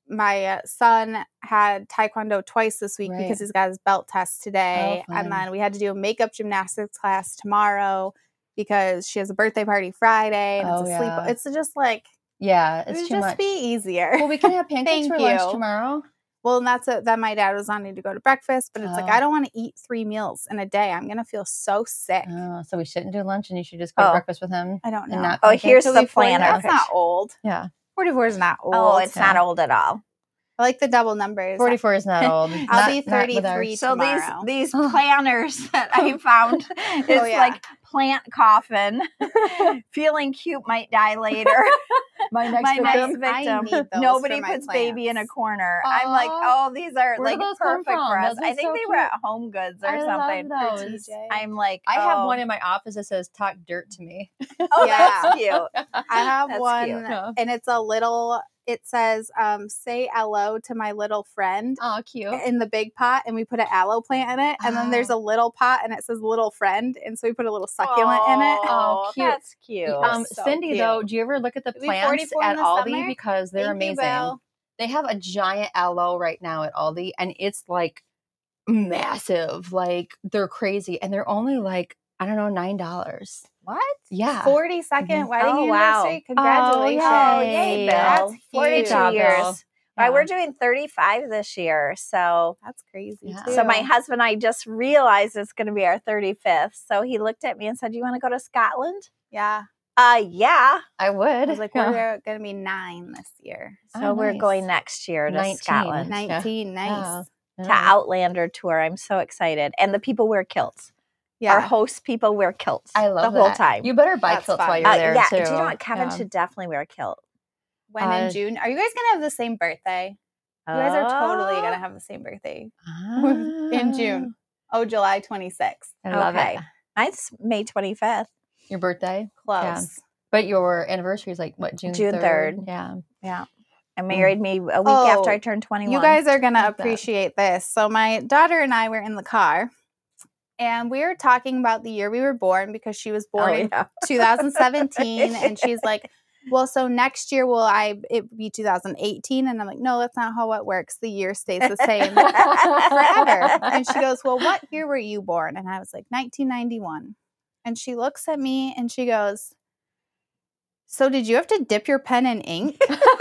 Speaker 2: my uh, son had taekwondo twice this week
Speaker 1: Right.
Speaker 2: because he's got his belt test today.
Speaker 1: Oh,
Speaker 2: and
Speaker 1: fun.
Speaker 2: then we had to do a makeup gymnastics class tomorrow because she has a birthday party Friday and
Speaker 1: Oh,
Speaker 2: it's a sleep.
Speaker 1: yeah.
Speaker 2: It's just like,
Speaker 1: Yeah,
Speaker 2: it
Speaker 1: it's
Speaker 2: would
Speaker 1: too
Speaker 2: just
Speaker 1: much.
Speaker 2: be easier.
Speaker 1: Well, we can have pancakes
Speaker 2: Thank
Speaker 1: for lunch
Speaker 2: you.
Speaker 1: tomorrow.
Speaker 2: Well, and that's a, that my dad was wanting to go to breakfast, but it's like,
Speaker 1: Oh.
Speaker 2: I don't want to eat three meals in a day. I'm going to feel so sick.
Speaker 1: Oh, so we shouldn't do lunch, and you should just go to
Speaker 3: Oh.
Speaker 1: breakfast with him.
Speaker 2: I don't
Speaker 1: And
Speaker 2: know.
Speaker 1: not
Speaker 3: Oh,
Speaker 1: pancakes?
Speaker 3: here's
Speaker 2: So
Speaker 3: the
Speaker 2: we forty
Speaker 3: planner.
Speaker 2: That's not old.
Speaker 1: Yeah,
Speaker 2: forty-four is not old.
Speaker 3: Oh, it's not
Speaker 1: Yeah.
Speaker 3: old at all.
Speaker 2: I like the double numbers.
Speaker 1: forty-four is not old.
Speaker 2: I'll
Speaker 1: Not-
Speaker 2: be
Speaker 1: not with
Speaker 2: thirty-three
Speaker 1: ours.
Speaker 3: So
Speaker 2: tomorrow.
Speaker 3: these these
Speaker 1: Oh.
Speaker 3: planners that I found, it's
Speaker 2: Oh, yeah.
Speaker 3: like plant coffin, feeling cute might die later.
Speaker 1: My next
Speaker 3: My
Speaker 1: victim.
Speaker 3: next
Speaker 2: I
Speaker 3: victim.
Speaker 2: need those
Speaker 3: Nobody
Speaker 2: for my
Speaker 3: puts baby in a
Speaker 2: plants.
Speaker 3: corner. I'm like,
Speaker 1: Aw.
Speaker 3: oh, these are
Speaker 1: Where
Speaker 3: like
Speaker 1: did those come
Speaker 3: perfect for
Speaker 1: from?
Speaker 3: us.
Speaker 1: Those
Speaker 3: I
Speaker 1: are
Speaker 3: think
Speaker 1: so
Speaker 3: they were
Speaker 1: cute.
Speaker 3: at Home Goods or
Speaker 1: I
Speaker 3: something.
Speaker 1: love
Speaker 2: For
Speaker 1: those.
Speaker 2: T J.
Speaker 3: I'm like,
Speaker 1: I have
Speaker 3: oh.
Speaker 1: one in my office that says "Talk dirt to me."
Speaker 3: Oh,
Speaker 2: Yeah.
Speaker 3: that's cute.
Speaker 2: I have
Speaker 3: That's
Speaker 2: one,
Speaker 3: cute.
Speaker 1: Yeah.
Speaker 2: and it's a little. It says, um, "Say hello to my little friend."
Speaker 1: Oh, cute.
Speaker 2: In the big pot, and we put an aloe plant in it, and then there's
Speaker 1: Oh.
Speaker 2: a little pot, and it says "little friend," and so we put a little succulent in it.
Speaker 3: Oh,
Speaker 1: cute.
Speaker 3: that's cute.
Speaker 1: Um,
Speaker 2: so
Speaker 1: Cindy,
Speaker 2: cute.
Speaker 1: though, do you ever look at the
Speaker 2: It'll be
Speaker 1: plants
Speaker 2: forty-four in
Speaker 1: at
Speaker 2: the
Speaker 1: Aldi
Speaker 2: summer.
Speaker 1: because they're
Speaker 2: Thank you,
Speaker 1: amazing?
Speaker 2: Belle.
Speaker 1: They have a giant aloe right now at Aldi, and it's like massive. Like they're crazy, and they're only like I don't know nine dollars.
Speaker 3: What?
Speaker 1: Yeah.
Speaker 2: forty-second
Speaker 1: Mhm.
Speaker 2: wedding
Speaker 3: Oh, wow.
Speaker 2: anniversary. Congratulations.
Speaker 3: Oh,
Speaker 1: Yay.
Speaker 3: yay, Bill.
Speaker 2: That's
Speaker 3: forty-two
Speaker 2: huge.
Speaker 1: job,
Speaker 3: years.
Speaker 1: Bill.
Speaker 3: Right,
Speaker 1: Yeah.
Speaker 3: we're doing thirty-five this year. So
Speaker 2: That's crazy.
Speaker 1: Yeah.
Speaker 2: Too.
Speaker 3: so my husband and I just realized it's going to be our thirty-fifth. So he looked at me and said, "You want to go to Scotland?"
Speaker 2: yeah.
Speaker 3: Uh, yeah.
Speaker 1: I would.
Speaker 2: I was like,
Speaker 1: Yeah.
Speaker 2: we're going to be nine this year.
Speaker 3: So
Speaker 1: Oh,
Speaker 3: we're
Speaker 1: nice.
Speaker 3: going next year to
Speaker 1: nineteen.
Speaker 3: Scotland.
Speaker 1: Yeah.
Speaker 2: nineteen. Nice.
Speaker 1: Yeah.
Speaker 3: To
Speaker 1: Yeah.
Speaker 3: Outlander tour. I'm so excited. And the people wear kilts.
Speaker 2: Yeah.
Speaker 3: Our host people wear kilts.
Speaker 1: I love
Speaker 3: the whole
Speaker 1: that.
Speaker 3: time.
Speaker 1: You better buy
Speaker 2: That's
Speaker 1: kilts
Speaker 2: fun.
Speaker 1: while you're
Speaker 3: Uh,
Speaker 1: there
Speaker 3: yeah.
Speaker 1: too.
Speaker 3: Do you know what? Kevin
Speaker 1: Yeah.
Speaker 3: should definitely wear a kilt.
Speaker 2: when
Speaker 1: Uh,
Speaker 2: in June. Are you guys going to have the same birthday? You guys are totally
Speaker 3: Oh.
Speaker 2: going to have the same birthday
Speaker 1: Ah.
Speaker 2: in June. Oh, July twenty-sixth.
Speaker 1: I love
Speaker 3: Okay.
Speaker 1: it.
Speaker 3: Mine's May twenty-fifth.
Speaker 1: Your birthday,
Speaker 2: Close.
Speaker 1: but your anniversary is like what June
Speaker 3: June third.
Speaker 1: Yeah.
Speaker 3: Yeah. I married me a week
Speaker 2: Oh,
Speaker 3: after I turned twenty-one.
Speaker 2: You guys are going to
Speaker 1: Like that.
Speaker 2: appreciate this. So, my daughter and I were in the car and we were talking about the year we were born because she was born
Speaker 3: Oh,
Speaker 2: in
Speaker 3: yeah.
Speaker 2: two thousand seventeen. And she's like, well, so next year will I it be two thousand eighteen? And I'm like, no, that's not how it works. The year stays the same forever. And she goes, well, what year were you born? And I was like, nineteen ninety-one. And she looks at me and she goes, so did you have to dip your pen in ink?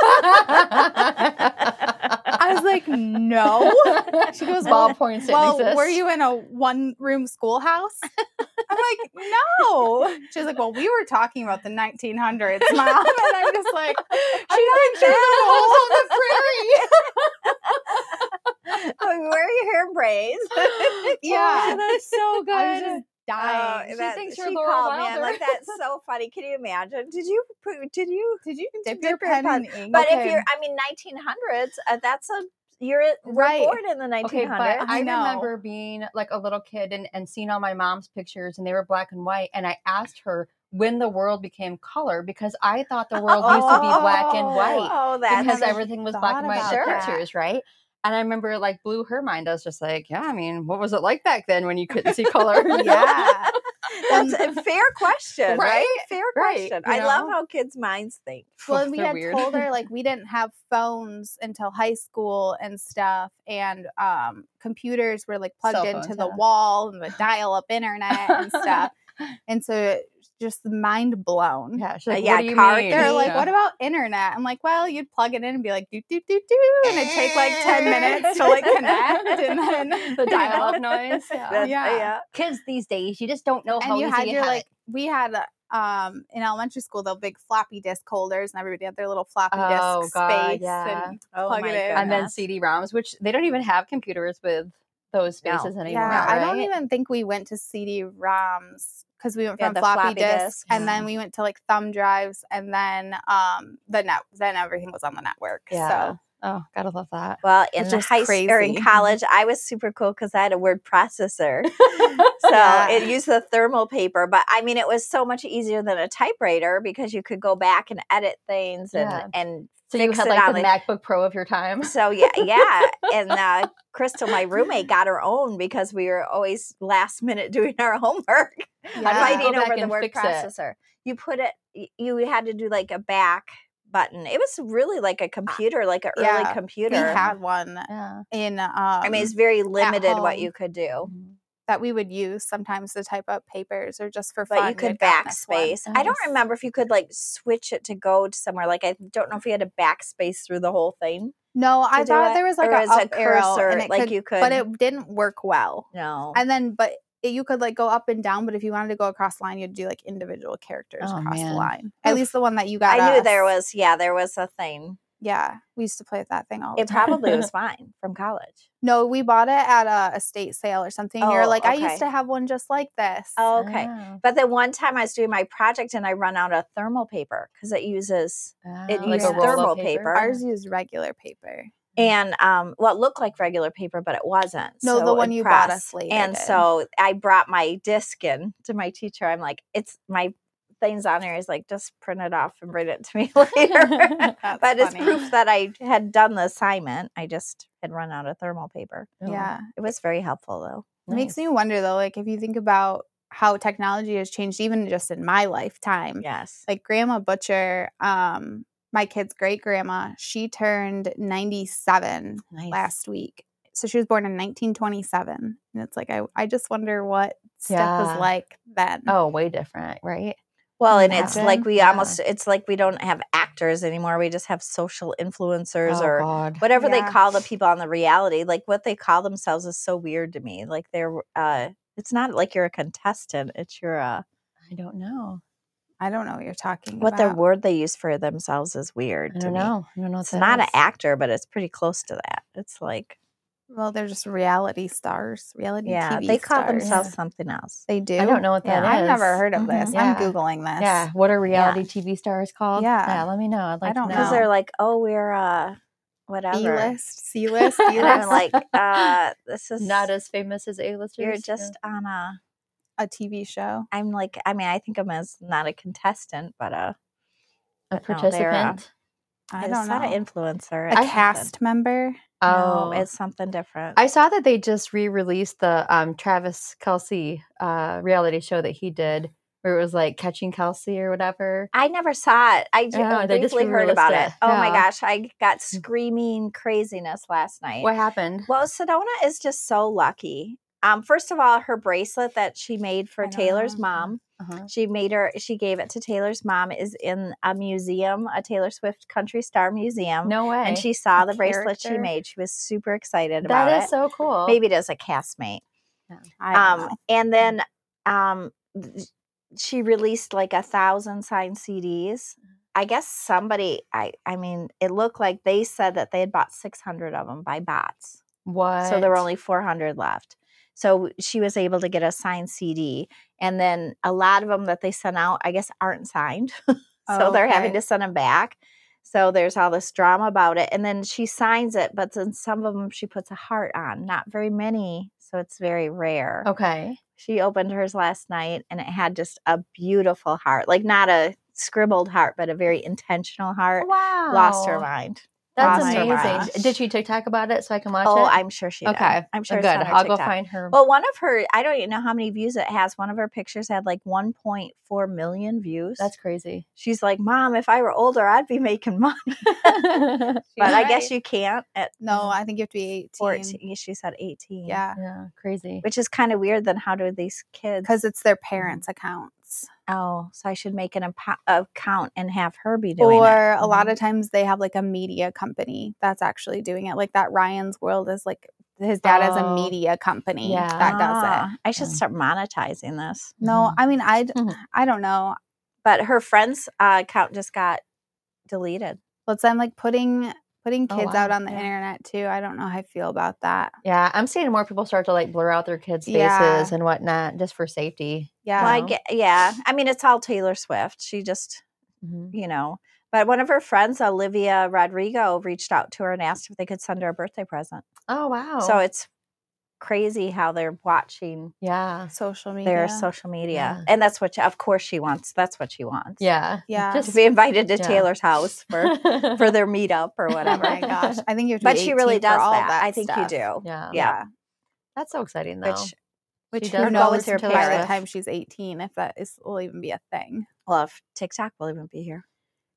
Speaker 2: I was like, no. She goes, well,
Speaker 1: ballpoints didn't
Speaker 2: well,
Speaker 1: exist.
Speaker 2: were you in a one room schoolhouse? I'm like, no. She's like, well, we were talking about the nineteen hundreds, Mom. And I'm just like, I'm not sure the holes on the prairie.
Speaker 3: Wear your hair in braids.
Speaker 2: Yeah.
Speaker 1: that's so
Speaker 2: I was
Speaker 1: good.
Speaker 2: just dying.
Speaker 1: She
Speaker 3: that-
Speaker 1: thinks
Speaker 3: she
Speaker 1: you're Laura
Speaker 3: called me. I'm
Speaker 1: Wilder.
Speaker 3: like, that's so funny. Can you imagine? Did you put? Did you?
Speaker 2: Did you dip
Speaker 3: dip
Speaker 2: your
Speaker 3: your
Speaker 2: pen
Speaker 3: pen?
Speaker 2: in ink?
Speaker 3: But if
Speaker 1: Okay.
Speaker 3: you're, I mean, nineteen hundreds. Uh, that's a you're were
Speaker 2: Right.
Speaker 3: born in the
Speaker 1: Okay,
Speaker 3: nineteen
Speaker 1: but
Speaker 3: hundreds.
Speaker 1: I
Speaker 2: I know.
Speaker 1: remember being like a little kid and, and seeing all my mom's pictures and they were black and white. And I asked her when the world became color because I thought the world used to be black and white
Speaker 3: Oh, that's
Speaker 1: because
Speaker 2: never
Speaker 1: everything was
Speaker 2: thought
Speaker 1: black and white in the
Speaker 2: about that.
Speaker 1: pictures, right? And I remember it, like blew her mind. I was just like, yeah, I mean, what was it like back then when you couldn't see color?
Speaker 2: Yeah.
Speaker 3: That's a fair question, right?
Speaker 1: Right?
Speaker 3: Fair
Speaker 1: Right,
Speaker 3: question.
Speaker 1: you
Speaker 3: I love
Speaker 1: know?
Speaker 3: how kids' minds think.
Speaker 2: Well, and we
Speaker 1: They're
Speaker 2: had
Speaker 1: weird.
Speaker 2: told her like we didn't have phones until high school and stuff, and um, computers were like plugged
Speaker 1: Cell
Speaker 2: into
Speaker 1: phones,
Speaker 2: the
Speaker 1: yeah.
Speaker 2: wall and the dial-up internet and stuff, and so just mind blown.
Speaker 1: Yeah, she's like,
Speaker 3: Uh, yeah,
Speaker 1: what do you
Speaker 3: car
Speaker 1: mean?
Speaker 2: They're like,
Speaker 1: Yeah.
Speaker 2: "What about internet?" I'm like, "Well, you'd plug it in and be like, do do do do, and it'd take like ten minutes to like connect, and then
Speaker 1: the dial-up noise? Yeah.
Speaker 3: That's-
Speaker 2: Yeah.
Speaker 1: Kids these days, you just don't know how
Speaker 2: and you
Speaker 1: easy
Speaker 2: had
Speaker 1: you
Speaker 2: your
Speaker 1: have
Speaker 2: like we had um in elementary school the big floppy disk holders, and everybody had their little floppy
Speaker 1: Oh,
Speaker 2: disk
Speaker 1: God,
Speaker 2: space
Speaker 1: yeah.
Speaker 2: and
Speaker 3: Oh
Speaker 2: plug
Speaker 3: my
Speaker 2: it in.
Speaker 1: and then
Speaker 3: goodness.
Speaker 1: C D ROMs, which they don't even have computers with those
Speaker 3: No.
Speaker 1: spaces anymore.
Speaker 2: Yeah, I don't
Speaker 1: right?
Speaker 2: even think we went to C D ROMs because we went
Speaker 3: Yeah,
Speaker 2: from
Speaker 3: the
Speaker 2: floppy,
Speaker 3: floppy
Speaker 2: disks,
Speaker 3: disk.
Speaker 2: and
Speaker 1: Yeah.
Speaker 2: then we went to like thumb drives, and then um the net. Then everything was on the network.
Speaker 1: Yeah.
Speaker 2: So
Speaker 1: Oh, gotta love that.
Speaker 3: Well, in
Speaker 2: It's
Speaker 3: the
Speaker 2: just
Speaker 3: high school or in
Speaker 2: crazy.
Speaker 3: college, I was super cool because I had a word processor. So
Speaker 2: Yeah.
Speaker 3: it used the thermal paper, but I mean, it was so much easier than a typewriter because you could go back and edit things and
Speaker 1: Yeah.
Speaker 3: and
Speaker 1: So you
Speaker 3: fix
Speaker 1: had
Speaker 3: it
Speaker 1: like
Speaker 3: on
Speaker 1: the
Speaker 3: the-
Speaker 1: MacBook Pro of your time.
Speaker 3: So yeah, yeah. And uh, Crystal, my roommate, got her own because we were always last minute doing our homework,
Speaker 2: Yeah.
Speaker 1: Go
Speaker 3: fighting
Speaker 1: back
Speaker 3: over the
Speaker 1: and
Speaker 3: word
Speaker 1: fix it.
Speaker 3: processor. You put it, y- you had to do like a back button. It was really like a computer, like an
Speaker 2: Yeah,
Speaker 3: early computer.
Speaker 2: We had one
Speaker 1: Yeah.
Speaker 2: in. Um,
Speaker 3: I mean, it's very limited what
Speaker 2: home.
Speaker 3: you could do.
Speaker 1: Mhm.
Speaker 2: that we would use sometimes to type up papers or just for
Speaker 3: But
Speaker 2: fun.
Speaker 3: you could
Speaker 2: we'd gotten this one.
Speaker 3: backspace. I don't
Speaker 1: Nice.
Speaker 3: remember if you could like switch it to go to somewhere. Like I don't know if you had to backspace through the whole thing.
Speaker 2: No, I
Speaker 3: do
Speaker 2: thought
Speaker 3: it?
Speaker 2: there was like
Speaker 3: Or
Speaker 2: a
Speaker 3: is it
Speaker 2: up arrow,
Speaker 3: cursor,
Speaker 2: and it
Speaker 3: like
Speaker 2: could,
Speaker 3: you
Speaker 2: but
Speaker 3: could-
Speaker 2: it didn't work well.
Speaker 3: No.
Speaker 2: And then, but it, you could like go up and down. But if you wanted to go across the line, you'd do like individual characters
Speaker 1: Oh,
Speaker 2: across
Speaker 1: man.
Speaker 2: the line. At
Speaker 3: Oof.
Speaker 2: least the one that you got.
Speaker 3: I knew
Speaker 2: us.
Speaker 3: there was, yeah, there was a thing.
Speaker 2: Yeah, we used to play with that thing all the
Speaker 3: It
Speaker 2: time.
Speaker 3: probably was fine from college.
Speaker 2: No, we bought it at a estate sale or something. And you're
Speaker 3: Oh,
Speaker 2: like, I
Speaker 3: okay.
Speaker 2: used to have one just like this.
Speaker 3: Oh, okay.
Speaker 1: Oh.
Speaker 3: But then one time I was doing my project and I run out of thermal paper because it uses, It
Speaker 1: Oh,
Speaker 3: used
Speaker 1: a roll of
Speaker 3: thermal paper.
Speaker 2: Ours used regular paper.
Speaker 3: and um, well, it looked like regular paper, but it wasn't.
Speaker 2: No,
Speaker 3: So
Speaker 2: the one
Speaker 3: it
Speaker 2: you bought
Speaker 3: pressed.
Speaker 2: us later
Speaker 3: And
Speaker 2: did.
Speaker 3: so I brought my disc in to my teacher. I'm like, it's my things on there. He's like, just print it off and bring it to me later.
Speaker 2: That's
Speaker 3: But it's
Speaker 2: funny.
Speaker 3: proof that I had done the assignment. I just had run out of thermal paper.
Speaker 1: Oh,
Speaker 2: Yeah.
Speaker 3: It was very helpful though.
Speaker 2: It makes me
Speaker 1: nice.
Speaker 2: wonder though, like if you think about how technology has changed even just in my lifetime.
Speaker 3: Yes.
Speaker 2: Like Grandma Butcher, um, my kid's great grandma, she turned ninety-seven
Speaker 3: Nice.
Speaker 2: last week. So she was born in nineteen twenty-seven. And it's like I, I just wonder what stuff
Speaker 1: Yeah.
Speaker 2: was like then.
Speaker 1: Oh, way different, right?
Speaker 3: Well, and
Speaker 2: Yeah.
Speaker 3: it's like we
Speaker 1: Yeah.
Speaker 3: almost, it's like we don't have actors anymore. We just have social influencers
Speaker 1: Oh,
Speaker 3: or
Speaker 1: God.
Speaker 3: whatever
Speaker 2: Yeah.
Speaker 3: they call the people on the reality. Like what they call themselves is so weird to me. Like they're, uh, it's not like you're a contestant. It's your, uh,
Speaker 1: I don't know.
Speaker 2: I don't know what you're talking
Speaker 3: what their
Speaker 2: about.
Speaker 3: word they use for themselves is weird
Speaker 1: I
Speaker 3: to
Speaker 1: don't
Speaker 3: me.
Speaker 1: know. I don't know what
Speaker 3: It's
Speaker 1: that
Speaker 3: not an
Speaker 1: is.
Speaker 3: actor, but it's pretty close to that. It's like,
Speaker 2: Well, they're just reality stars, reality
Speaker 3: yeah,
Speaker 2: T V
Speaker 3: they call
Speaker 2: stars.
Speaker 3: themselves something else.
Speaker 2: They do.
Speaker 1: I don't know what that
Speaker 3: Yeah.
Speaker 1: is.
Speaker 2: I've never heard of
Speaker 3: Mhm.
Speaker 2: this.
Speaker 1: Yeah.
Speaker 2: I'm googling this.
Speaker 1: Yeah. What are reality T V stars called?
Speaker 2: Yeah.
Speaker 1: Yeah. Let me know. I'd like
Speaker 2: I don't
Speaker 1: to know.
Speaker 3: Because
Speaker 2: know.
Speaker 3: they're like, oh, we're, uh, whatever.
Speaker 2: B list, C list, D
Speaker 3: And I'm
Speaker 2: list,
Speaker 3: like, uh, this is
Speaker 1: Not as famous as A-listers.
Speaker 3: you're
Speaker 1: Yeah.
Speaker 3: just on a,
Speaker 2: a T V show.
Speaker 3: I'm like, I mean, I think I'm as not a contestant, but a,
Speaker 1: a
Speaker 3: but no, they're, uh,
Speaker 1: participant.
Speaker 2: I
Speaker 3: it's
Speaker 2: don't
Speaker 3: not
Speaker 2: know.
Speaker 3: an influencer.
Speaker 2: A
Speaker 3: It's something.
Speaker 2: cast member.
Speaker 3: No,
Speaker 1: Oh,
Speaker 3: it's something different.
Speaker 1: I saw that they just re-released the um, Travis Kelce uh, reality show that he did, where it was like Catching Kelsey or whatever.
Speaker 3: I never saw it. I j-
Speaker 1: Yeah, they just
Speaker 3: briefly heard
Speaker 1: re-released
Speaker 3: about it.
Speaker 1: it.
Speaker 3: Oh my
Speaker 1: Yeah.
Speaker 3: gosh, I got screaming craziness last night.
Speaker 1: What happened?
Speaker 3: Well, Sedona is just so lucky. Um, first of all, her bracelet that she made for
Speaker 2: I
Speaker 3: Taylor's
Speaker 2: know.
Speaker 3: mom,
Speaker 1: Uh-huh.
Speaker 3: she made her, she gave it to Taylor's mom, is in a museum, a Taylor Swift Country Star Museum.
Speaker 1: No way.
Speaker 3: And she saw
Speaker 2: A
Speaker 3: the bracelet she
Speaker 2: character?
Speaker 3: made. She was super excited about
Speaker 1: that is
Speaker 3: it.
Speaker 1: so cool.
Speaker 3: Maybe it is a castmate.
Speaker 2: I don't
Speaker 3: Um,
Speaker 2: know.
Speaker 3: and then um, th- she released like a thousand signed C Ds. I guess somebody, I, I mean, it looked like they said that they had bought six hundred of them by bots.
Speaker 1: What?
Speaker 3: So there were only four hundred left. So she was able to get a signed C D. And then a lot of them that they sent out, I guess, aren't signed. so
Speaker 2: Oh,
Speaker 3: they're having
Speaker 2: okay.
Speaker 3: to send them back. So there's all this drama about it. And then she signs it, but then some of them she puts a heart on. Not very many. So it's very rare.
Speaker 1: Okay.
Speaker 3: She opened hers last night and it had just a beautiful heart. Like not a scribbled heart, but a very intentional heart.
Speaker 1: Wow.
Speaker 3: Lost her mind.
Speaker 1: That's
Speaker 3: Lost her
Speaker 1: amazing.
Speaker 3: mind.
Speaker 1: Did she TikTok about it so I can watch
Speaker 3: Oh,
Speaker 1: it?
Speaker 3: I'm sure she did.
Speaker 1: Okay.
Speaker 3: I'm sure
Speaker 1: Good.
Speaker 3: it's on her
Speaker 1: I'll go
Speaker 3: TikTok.
Speaker 1: find her.
Speaker 3: Well, one of her, I don't even know how many views it has. One of her pictures had like one point four million views.
Speaker 1: That's crazy.
Speaker 3: She's like, Mom, if I were older, I'd be making money. But I guess you can't at
Speaker 2: No, I think you have to be eighteen.
Speaker 3: fourteen. She said eighteen.
Speaker 2: Yeah,
Speaker 1: Yeah, crazy.
Speaker 3: Which is kind of weird. Then how do these kids?
Speaker 2: because it's their parents' accounts.
Speaker 3: Oh, so I should make an impo- account and have her be doing
Speaker 2: Or
Speaker 3: it. Mm-hmm.
Speaker 2: a lot of times they have like a media company that's actually doing it. Like that Ryan's World is like his dad has a
Speaker 1: Oh,
Speaker 2: media company
Speaker 1: yeah.
Speaker 2: that does it.
Speaker 3: Ah, I should
Speaker 1: Yeah.
Speaker 3: start monetizing this.
Speaker 2: No,
Speaker 1: Mhm.
Speaker 2: I mean I
Speaker 1: Mhm.
Speaker 2: I don't know.
Speaker 3: But her friend's uh, account just got deleted.
Speaker 2: But I'm like putting putting
Speaker 1: Oh,
Speaker 2: kids
Speaker 1: wow.
Speaker 2: out on the
Speaker 3: Yeah.
Speaker 2: internet too. I don't know how I feel about that.
Speaker 1: Yeah, I'm seeing more people start to like blur out their kids' faces
Speaker 2: Yeah.
Speaker 1: and whatnot just for safety.
Speaker 2: Yeah.
Speaker 3: Well, I
Speaker 1: know?
Speaker 3: get, yeah. I mean, it's all Taylor Swift. She just,
Speaker 1: Mhm.
Speaker 3: you know. But one of her friends, Olivia Rodrigo, reached out to her and asked if they could send her a birthday present.
Speaker 1: Oh, wow.
Speaker 3: So it's crazy how they're watching
Speaker 1: yeah.
Speaker 2: Social media.
Speaker 3: their social media.
Speaker 1: Yeah.
Speaker 3: And that's what, she, of course, she wants. That's what she wants.
Speaker 1: Yeah.
Speaker 2: Yeah.
Speaker 3: To
Speaker 1: Just
Speaker 3: be invited to
Speaker 1: Yeah.
Speaker 3: Taylor's house for, for their meetup or
Speaker 2: Oh
Speaker 3: whatever.
Speaker 2: my gosh. I think you have to
Speaker 3: But
Speaker 2: be
Speaker 3: she really
Speaker 2: eighteen for
Speaker 3: does
Speaker 2: all
Speaker 3: that.
Speaker 2: that
Speaker 3: I think
Speaker 2: stuff.
Speaker 3: you do.
Speaker 1: Yeah.
Speaker 3: Yeah.
Speaker 1: That's so exciting though.
Speaker 3: Which,
Speaker 2: Which
Speaker 1: She
Speaker 2: who
Speaker 1: does
Speaker 3: go
Speaker 2: knows
Speaker 3: with her
Speaker 2: by the
Speaker 3: parents.
Speaker 2: time she's eighteen if that is will even be a thing.
Speaker 3: well, if TikTok will even be here.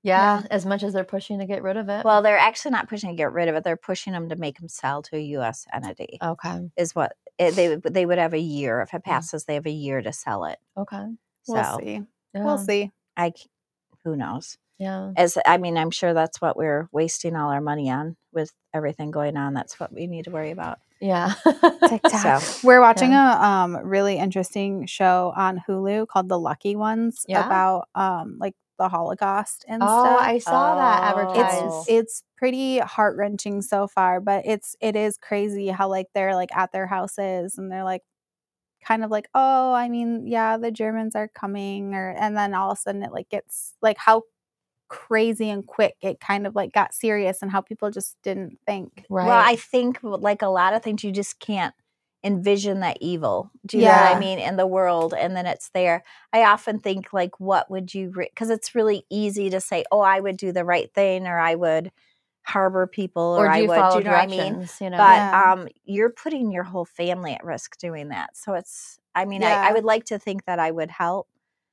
Speaker 1: Yeah,
Speaker 2: Yeah.
Speaker 1: as much as they're pushing to get rid of it.
Speaker 3: Well, they're actually not pushing to get rid of it. They're pushing them to make them sell to a U S entity.
Speaker 1: okay.
Speaker 3: Is what it, they would- they would have a year if it
Speaker 1: Yeah.
Speaker 3: passes. They have a year to sell it.
Speaker 1: Okay.
Speaker 3: So
Speaker 2: We'll see.
Speaker 1: Yeah.
Speaker 2: We'll see.
Speaker 3: I c- who knows?
Speaker 1: Yeah.
Speaker 3: As I mean, I'm sure that's what we're wasting all our money on with everything going on. That's what we need to worry about.
Speaker 1: Yeah.
Speaker 2: TikTok.
Speaker 3: So,
Speaker 2: We're watching a um really interesting show on Hulu called The Lucky Ones
Speaker 1: Yeah?
Speaker 2: about um like the Holocaust and
Speaker 1: Oh,
Speaker 2: stuff.
Speaker 1: I saw that
Speaker 3: Oh.
Speaker 1: advertised.
Speaker 2: it's it's pretty heart wrenching so far, but it's it is crazy how like they're like at their houses and they're like kind of like, oh, I mean, yeah, the Germans are coming, or and then all of a sudden it like gets like how crazy and quick it kind of like got serious and how people just didn't think.
Speaker 1: right.
Speaker 3: well, I think like a lot of things, you just can't envision that evil. Do you know what
Speaker 2: Yeah.
Speaker 3: I mean? In the world, and then it's there. I often think like, what would you? Because it's really easy to say, oh, I would do the right thing, or I would harbor people, or,
Speaker 1: or do
Speaker 3: I
Speaker 1: you
Speaker 3: would.
Speaker 1: follow
Speaker 3: Do you know what I mean?
Speaker 1: directions? You know.
Speaker 3: But
Speaker 2: Yeah.
Speaker 3: um, you're putting your whole family at risk doing that. So it's. I mean, I,
Speaker 2: Yeah.
Speaker 3: I would like to think that I would help.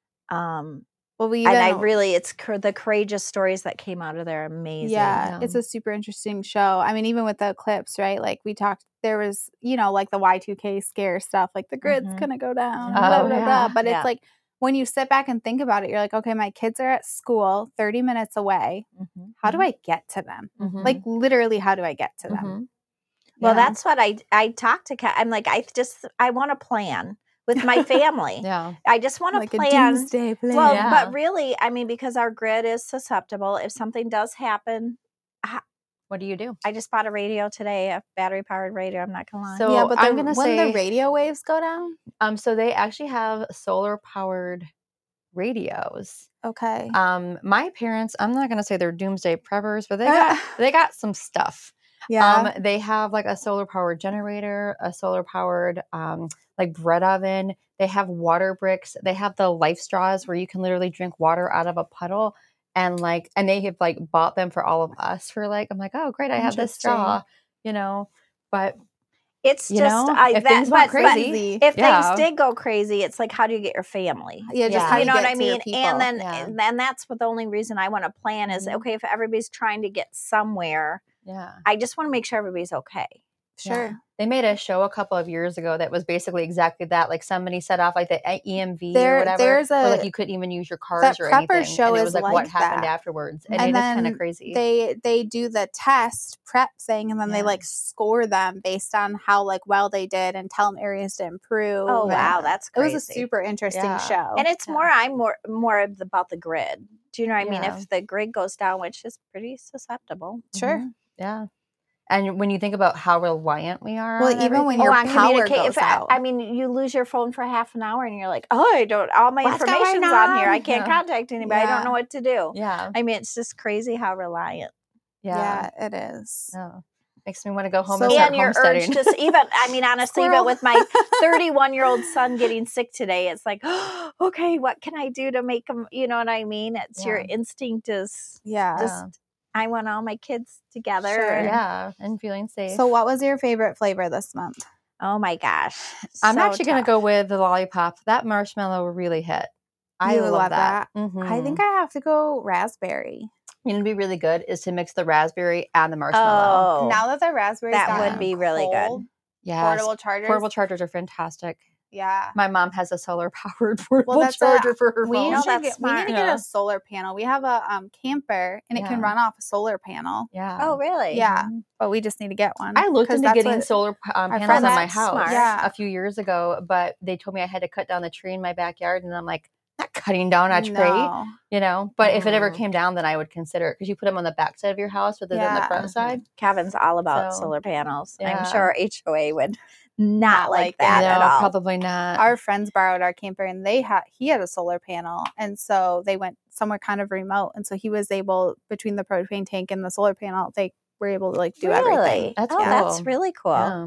Speaker 3: Um,
Speaker 2: Well, we even
Speaker 3: and I really, it's cur- the courageous stories that came out of there are amazing.
Speaker 2: Yeah,
Speaker 1: Yeah.
Speaker 2: it's a super interesting show. I mean, even with the eclipse, right? Like we talked, there was, you know, like the Y two K scare stuff, like the grid's
Speaker 3: Mhm.
Speaker 2: gonna go down,
Speaker 3: Oh,
Speaker 2: blah, blah,
Speaker 1: yeah.
Speaker 2: blah. But
Speaker 3: Yeah.
Speaker 2: it's like when you sit back and think about it, you're like, okay, my kids are at school thirty minutes away.
Speaker 3: Mhm.
Speaker 2: How do I get to them?
Speaker 1: Mhm.
Speaker 2: Like literally, how do I get to them?
Speaker 1: Mhm.
Speaker 3: Well,
Speaker 2: Yeah.
Speaker 3: that's what I I talk to Kat. I'm like, I just I want to plan with my family.
Speaker 1: Yeah.
Speaker 3: I just want to
Speaker 2: Like a
Speaker 3: plan.
Speaker 2: doomsday plan.
Speaker 3: Well,
Speaker 1: Yeah.
Speaker 3: but really, I mean, because our grid is susceptible. If something does happen,
Speaker 1: What do you do?
Speaker 3: I just bought a radio today, a battery powered radio. I'm not gonna lie.
Speaker 1: So
Speaker 2: yeah, but the,
Speaker 1: I'm gonna
Speaker 2: when
Speaker 1: say,
Speaker 2: the radio waves go down,
Speaker 1: um, so they actually have solar powered radios.
Speaker 2: okay.
Speaker 1: Um, my parents, I'm not gonna say they're doomsday preppers, but they got they got some stuff.
Speaker 2: yeah,
Speaker 1: Um, they have like a solar powered generator, a solar powered um like bread oven. They have water bricks. They have the life straws where you can literally drink water out of a puddle. And like, and they have like bought them for all of us for like, I'm like, oh great, I have this
Speaker 2: Interesting.
Speaker 1: straw, you know. But
Speaker 3: It's
Speaker 1: you
Speaker 3: just
Speaker 1: know,
Speaker 3: I,
Speaker 1: if
Speaker 3: that,
Speaker 1: things went
Speaker 3: but, but
Speaker 1: crazy,
Speaker 3: if
Speaker 1: yeah.
Speaker 3: things did go crazy, it's like, how do you get your family?
Speaker 2: yeah, just
Speaker 1: yeah.
Speaker 2: how
Speaker 3: You
Speaker 2: you
Speaker 3: know
Speaker 2: get
Speaker 3: what I
Speaker 2: to your
Speaker 3: mean?
Speaker 2: people.
Speaker 3: And then,
Speaker 1: Yeah.
Speaker 3: and then that's what the only reason I want to plan is
Speaker 1: Mhm.
Speaker 3: okay. If everybody's trying to get somewhere,
Speaker 1: yeah.
Speaker 3: I just want to make sure everybody's okay.
Speaker 2: sure.
Speaker 1: Yeah. They made a show a couple of years ago that was basically exactly that. Like somebody set off like the E M V
Speaker 2: There-
Speaker 1: or whatever.
Speaker 2: there's
Speaker 1: where,
Speaker 2: a-
Speaker 1: like you couldn't even use your cars
Speaker 2: that
Speaker 1: or
Speaker 2: prepper
Speaker 1: anything.
Speaker 2: show
Speaker 1: and it
Speaker 2: is
Speaker 1: was like, what
Speaker 2: like
Speaker 1: happened
Speaker 2: that.
Speaker 1: afterwards. And,
Speaker 2: And
Speaker 1: it is kind
Speaker 2: then
Speaker 1: of crazy.
Speaker 2: They they do the test prep thing, and then they
Speaker 1: Yeah.
Speaker 2: like score them based on how like well they did and tell them areas to improve.
Speaker 3: Oh
Speaker 2: and
Speaker 3: wow, that's
Speaker 2: It
Speaker 3: crazy.
Speaker 2: was a super interesting
Speaker 1: Yeah.
Speaker 2: show.
Speaker 3: And it's
Speaker 1: Yeah.
Speaker 3: more, I'm more more about the grid. Do you know what I mean?
Speaker 1: Yeah.
Speaker 3: If the grid goes down, which is pretty susceptible.
Speaker 2: sure.
Speaker 1: Mhm. Yeah. And when you think about how reliant we are,
Speaker 2: Well,
Speaker 1: on
Speaker 2: even when
Speaker 1: everything-
Speaker 2: your
Speaker 3: oh, on
Speaker 2: power
Speaker 3: communicate.
Speaker 2: goes
Speaker 3: If I,
Speaker 2: out.
Speaker 3: I mean, you lose your phone for half an hour, and you're like, oh, I don't. All my
Speaker 1: What's going
Speaker 3: information's on here. I
Speaker 1: on?
Speaker 3: can't
Speaker 1: Yeah.
Speaker 3: contact anybody. I
Speaker 2: Yeah.
Speaker 3: don't know what to do.
Speaker 1: yeah,
Speaker 3: I mean, it's just crazy how reliant.
Speaker 1: yeah,
Speaker 2: Yeah, it is.
Speaker 1: yeah. Makes me want to go home
Speaker 2: So-
Speaker 1: and start
Speaker 3: And your urge
Speaker 1: homesteading.
Speaker 3: just even. I mean, honestly,
Speaker 2: Squirrel.
Speaker 3: even with my thirty-one year old son getting sick today, it's like, oh, okay, what can I do to make him? You know what I mean? It's your
Speaker 1: Yeah.
Speaker 3: instinct is
Speaker 2: Yeah.
Speaker 3: just. I want all my kids together.
Speaker 2: Sure.
Speaker 3: and-
Speaker 1: yeah, and feeling safe.
Speaker 2: So, what was your favorite flavor this month?
Speaker 3: Oh my gosh.
Speaker 1: I'm
Speaker 3: So
Speaker 1: actually going to
Speaker 3: tough.
Speaker 1: go with the lollipop. That marshmallow really hit. I
Speaker 2: You
Speaker 1: love,
Speaker 2: love
Speaker 1: that.
Speaker 2: I
Speaker 1: Mhm.
Speaker 2: think I have to go raspberry.
Speaker 1: You know, it'd be really good is to mix the raspberry and the marshmallow.
Speaker 3: Oh,
Speaker 2: Now that the raspberries
Speaker 3: that
Speaker 2: gotten
Speaker 3: would be really good.
Speaker 2: cold,
Speaker 1: Yes.
Speaker 2: Portable chargers.
Speaker 1: Portable chargers are fantastic.
Speaker 2: Yeah.
Speaker 1: My mom has a solar powered portable
Speaker 2: that's a-
Speaker 1: charger for her
Speaker 2: We,
Speaker 1: phone.
Speaker 3: No,
Speaker 2: should
Speaker 3: that's
Speaker 2: get, we need
Speaker 3: smart.
Speaker 2: to
Speaker 1: Yeah.
Speaker 2: get a solar panel. We have a um, camper and it can
Speaker 1: Yeah.
Speaker 2: run off a solar panel,
Speaker 1: Yeah.
Speaker 3: Oh, really?
Speaker 2: Yeah.
Speaker 1: Mhm.
Speaker 2: but we just need to get one.
Speaker 1: I looked
Speaker 2: 'cause
Speaker 1: into
Speaker 2: that's
Speaker 1: getting
Speaker 2: what-
Speaker 1: solar p- um,
Speaker 2: our
Speaker 1: panels
Speaker 2: friend-
Speaker 1: on my
Speaker 3: That's
Speaker 1: house
Speaker 3: smart.
Speaker 2: Yeah.
Speaker 1: a few years ago, but they told me I had to cut down the tree in my backyard, and I'm like, not cutting down a tree,
Speaker 2: No.
Speaker 1: you know. But if it ever
Speaker 3: Mm.
Speaker 1: came down, then I would consider it because you put them on the back side of your house rather than the
Speaker 2: Yeah.
Speaker 1: front side.
Speaker 3: Kevin's all about
Speaker 1: So,
Speaker 3: solar panels.
Speaker 1: yeah.
Speaker 3: I'm sure H O A would not,
Speaker 2: Not
Speaker 3: like
Speaker 2: like it.
Speaker 3: that at
Speaker 1: no,
Speaker 3: all.
Speaker 1: probably not.
Speaker 2: Our friends borrowed our camper and they had he had a solar panel, and so they went somewhere kind of remote, and so he was able, between the propane tank and the solar panel, they were able to like do
Speaker 3: really?
Speaker 2: everything.
Speaker 1: That's
Speaker 3: oh, that's
Speaker 1: cool.
Speaker 3: really cool.
Speaker 1: Yeah.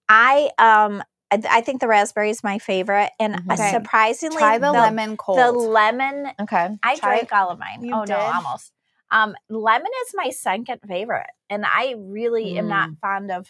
Speaker 3: I um I, I think the raspberry is my favorite, and
Speaker 1: Mhm.
Speaker 3: uh,
Speaker 2: Okay.
Speaker 3: surprisingly,
Speaker 2: Try the, lemon cold.
Speaker 3: The lemon,
Speaker 1: Okay.
Speaker 3: I
Speaker 2: Try
Speaker 3: drank all of mine.
Speaker 2: You
Speaker 3: oh
Speaker 2: did?
Speaker 3: no, almost. Um, lemon is my second favorite, and I really am not fond of.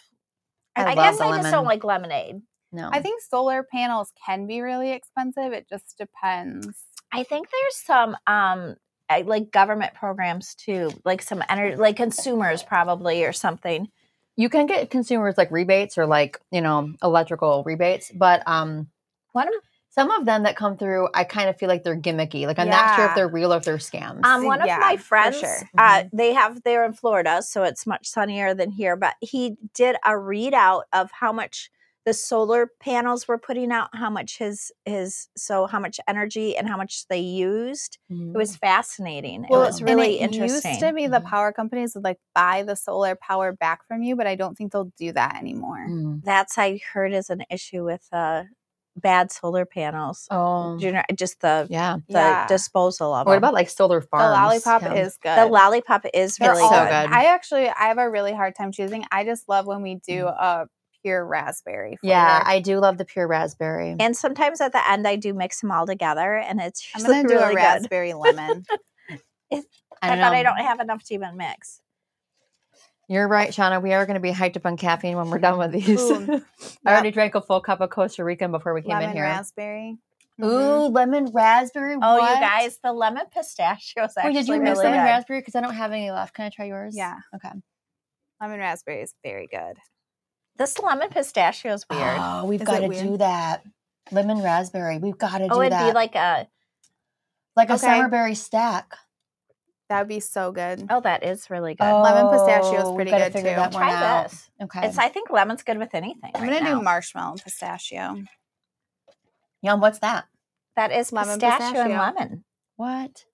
Speaker 1: I
Speaker 3: I,
Speaker 1: love
Speaker 3: guess
Speaker 1: the
Speaker 3: I just
Speaker 1: lemon.
Speaker 3: don't like lemonade.
Speaker 1: No.
Speaker 2: I think solar panels can be really expensive. It just depends.
Speaker 3: I think there's some um I, like government programs too, like some energy, like consumers probably or something.
Speaker 1: You can get consumers like rebates or like, you know, electrical rebates, but um,
Speaker 3: One of
Speaker 1: some of them that come through, I kind of feel like they're gimmicky. Like I'm not sure if
Speaker 2: Yeah.
Speaker 1: they're real or if they're scams.
Speaker 3: Um, one of
Speaker 2: Yeah,
Speaker 3: my
Speaker 2: for
Speaker 3: friends,
Speaker 2: sure.
Speaker 3: uh,
Speaker 1: Mhm.
Speaker 3: they have they're in Florida, so it's much sunnier than here. But he did a readout of how much the solar panels were putting out, how much his his so how much energy and how much they used. It was fascinating.
Speaker 2: Well,
Speaker 3: it was
Speaker 2: and
Speaker 3: really
Speaker 2: it
Speaker 3: interesting.
Speaker 2: used to be the
Speaker 1: Mhm.
Speaker 2: power companies would like buy the solar power back from you, but I don't think they'll do that anymore.
Speaker 1: Mm.
Speaker 3: That's I heard is an issue with uh, bad solar panels.
Speaker 1: Oh,
Speaker 3: You know, just the
Speaker 1: yeah.
Speaker 3: the
Speaker 2: Yeah.
Speaker 3: disposal of
Speaker 1: What
Speaker 3: them.
Speaker 1: about like solar
Speaker 2: The
Speaker 1: farms?
Speaker 2: lollipop
Speaker 1: Yeah.
Speaker 2: is good.
Speaker 3: the lollipop is
Speaker 2: They're
Speaker 3: really
Speaker 1: so
Speaker 2: all
Speaker 3: good.
Speaker 1: good.
Speaker 2: I actually I have a really hard time choosing. I just love when we do a pure raspberry flavor.
Speaker 1: Yeah, I do love the pure raspberry.
Speaker 3: And sometimes at the end, I do mix them all together, and it's
Speaker 2: I'm
Speaker 3: usually
Speaker 2: gonna do
Speaker 3: really
Speaker 2: a
Speaker 3: good.
Speaker 2: raspberry lemon.
Speaker 1: I
Speaker 3: But
Speaker 1: don't know.
Speaker 3: I don't have enough to even mix.
Speaker 1: You're right, Shauna. We are going to be hyped up on caffeine when we're done with these.
Speaker 2: Ooh,
Speaker 1: I already drank a full cup of Costa Rican before we came
Speaker 2: lemon
Speaker 1: in here.
Speaker 2: raspberry. Mhm.
Speaker 1: Ooh, lemon raspberry.
Speaker 3: Oh,
Speaker 1: what?
Speaker 3: you guys, the lemon pistachio is actually
Speaker 1: Wait, did you mix
Speaker 3: really
Speaker 1: lemon
Speaker 3: good.
Speaker 1: raspberry? Because I don't have any left. Can I try yours?
Speaker 2: Yeah.
Speaker 1: Okay.
Speaker 2: Lemon raspberry is very good.
Speaker 3: This lemon pistachio is weird.
Speaker 1: Oh, we've
Speaker 2: Is
Speaker 1: got
Speaker 2: it
Speaker 1: to
Speaker 2: weird?
Speaker 1: do that. Lemon raspberry. We've got to
Speaker 3: oh,
Speaker 1: do
Speaker 3: it'd
Speaker 1: that.
Speaker 3: be like a.
Speaker 1: like a
Speaker 2: Okay.
Speaker 1: summerberry stack.
Speaker 2: That would be so good.
Speaker 3: Oh, that is really good.
Speaker 2: Lemon pistachio is
Speaker 1: Oh,
Speaker 2: pretty
Speaker 1: we've gotta
Speaker 2: good,
Speaker 1: figure
Speaker 2: too.
Speaker 1: That one
Speaker 3: Try
Speaker 1: out.
Speaker 3: this.
Speaker 1: Okay.
Speaker 3: It's. I think lemon's good with anything.
Speaker 2: I'm
Speaker 3: right
Speaker 2: gonna
Speaker 3: now.
Speaker 2: do marshmallow pistachio.
Speaker 1: Yum, what's that?
Speaker 3: That is
Speaker 2: Lemon
Speaker 3: pistachio,
Speaker 2: pistachio.
Speaker 3: and lemon.
Speaker 1: What?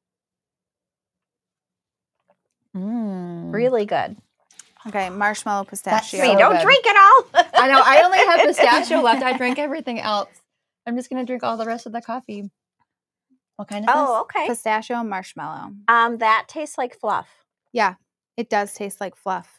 Speaker 1: Mm.
Speaker 3: Really good.
Speaker 2: Okay, marshmallow pistachio.
Speaker 3: Wait,
Speaker 1: so
Speaker 3: don't
Speaker 1: good.
Speaker 3: drink it all.
Speaker 1: I know. I only have pistachio left. I drank everything else. I'm just gonna drink all the rest of the coffee. What kind is
Speaker 3: Oh, okay.
Speaker 2: Pistachio and marshmallow.
Speaker 3: Um, that tastes like fluff.
Speaker 2: Yeah, it does taste like fluff.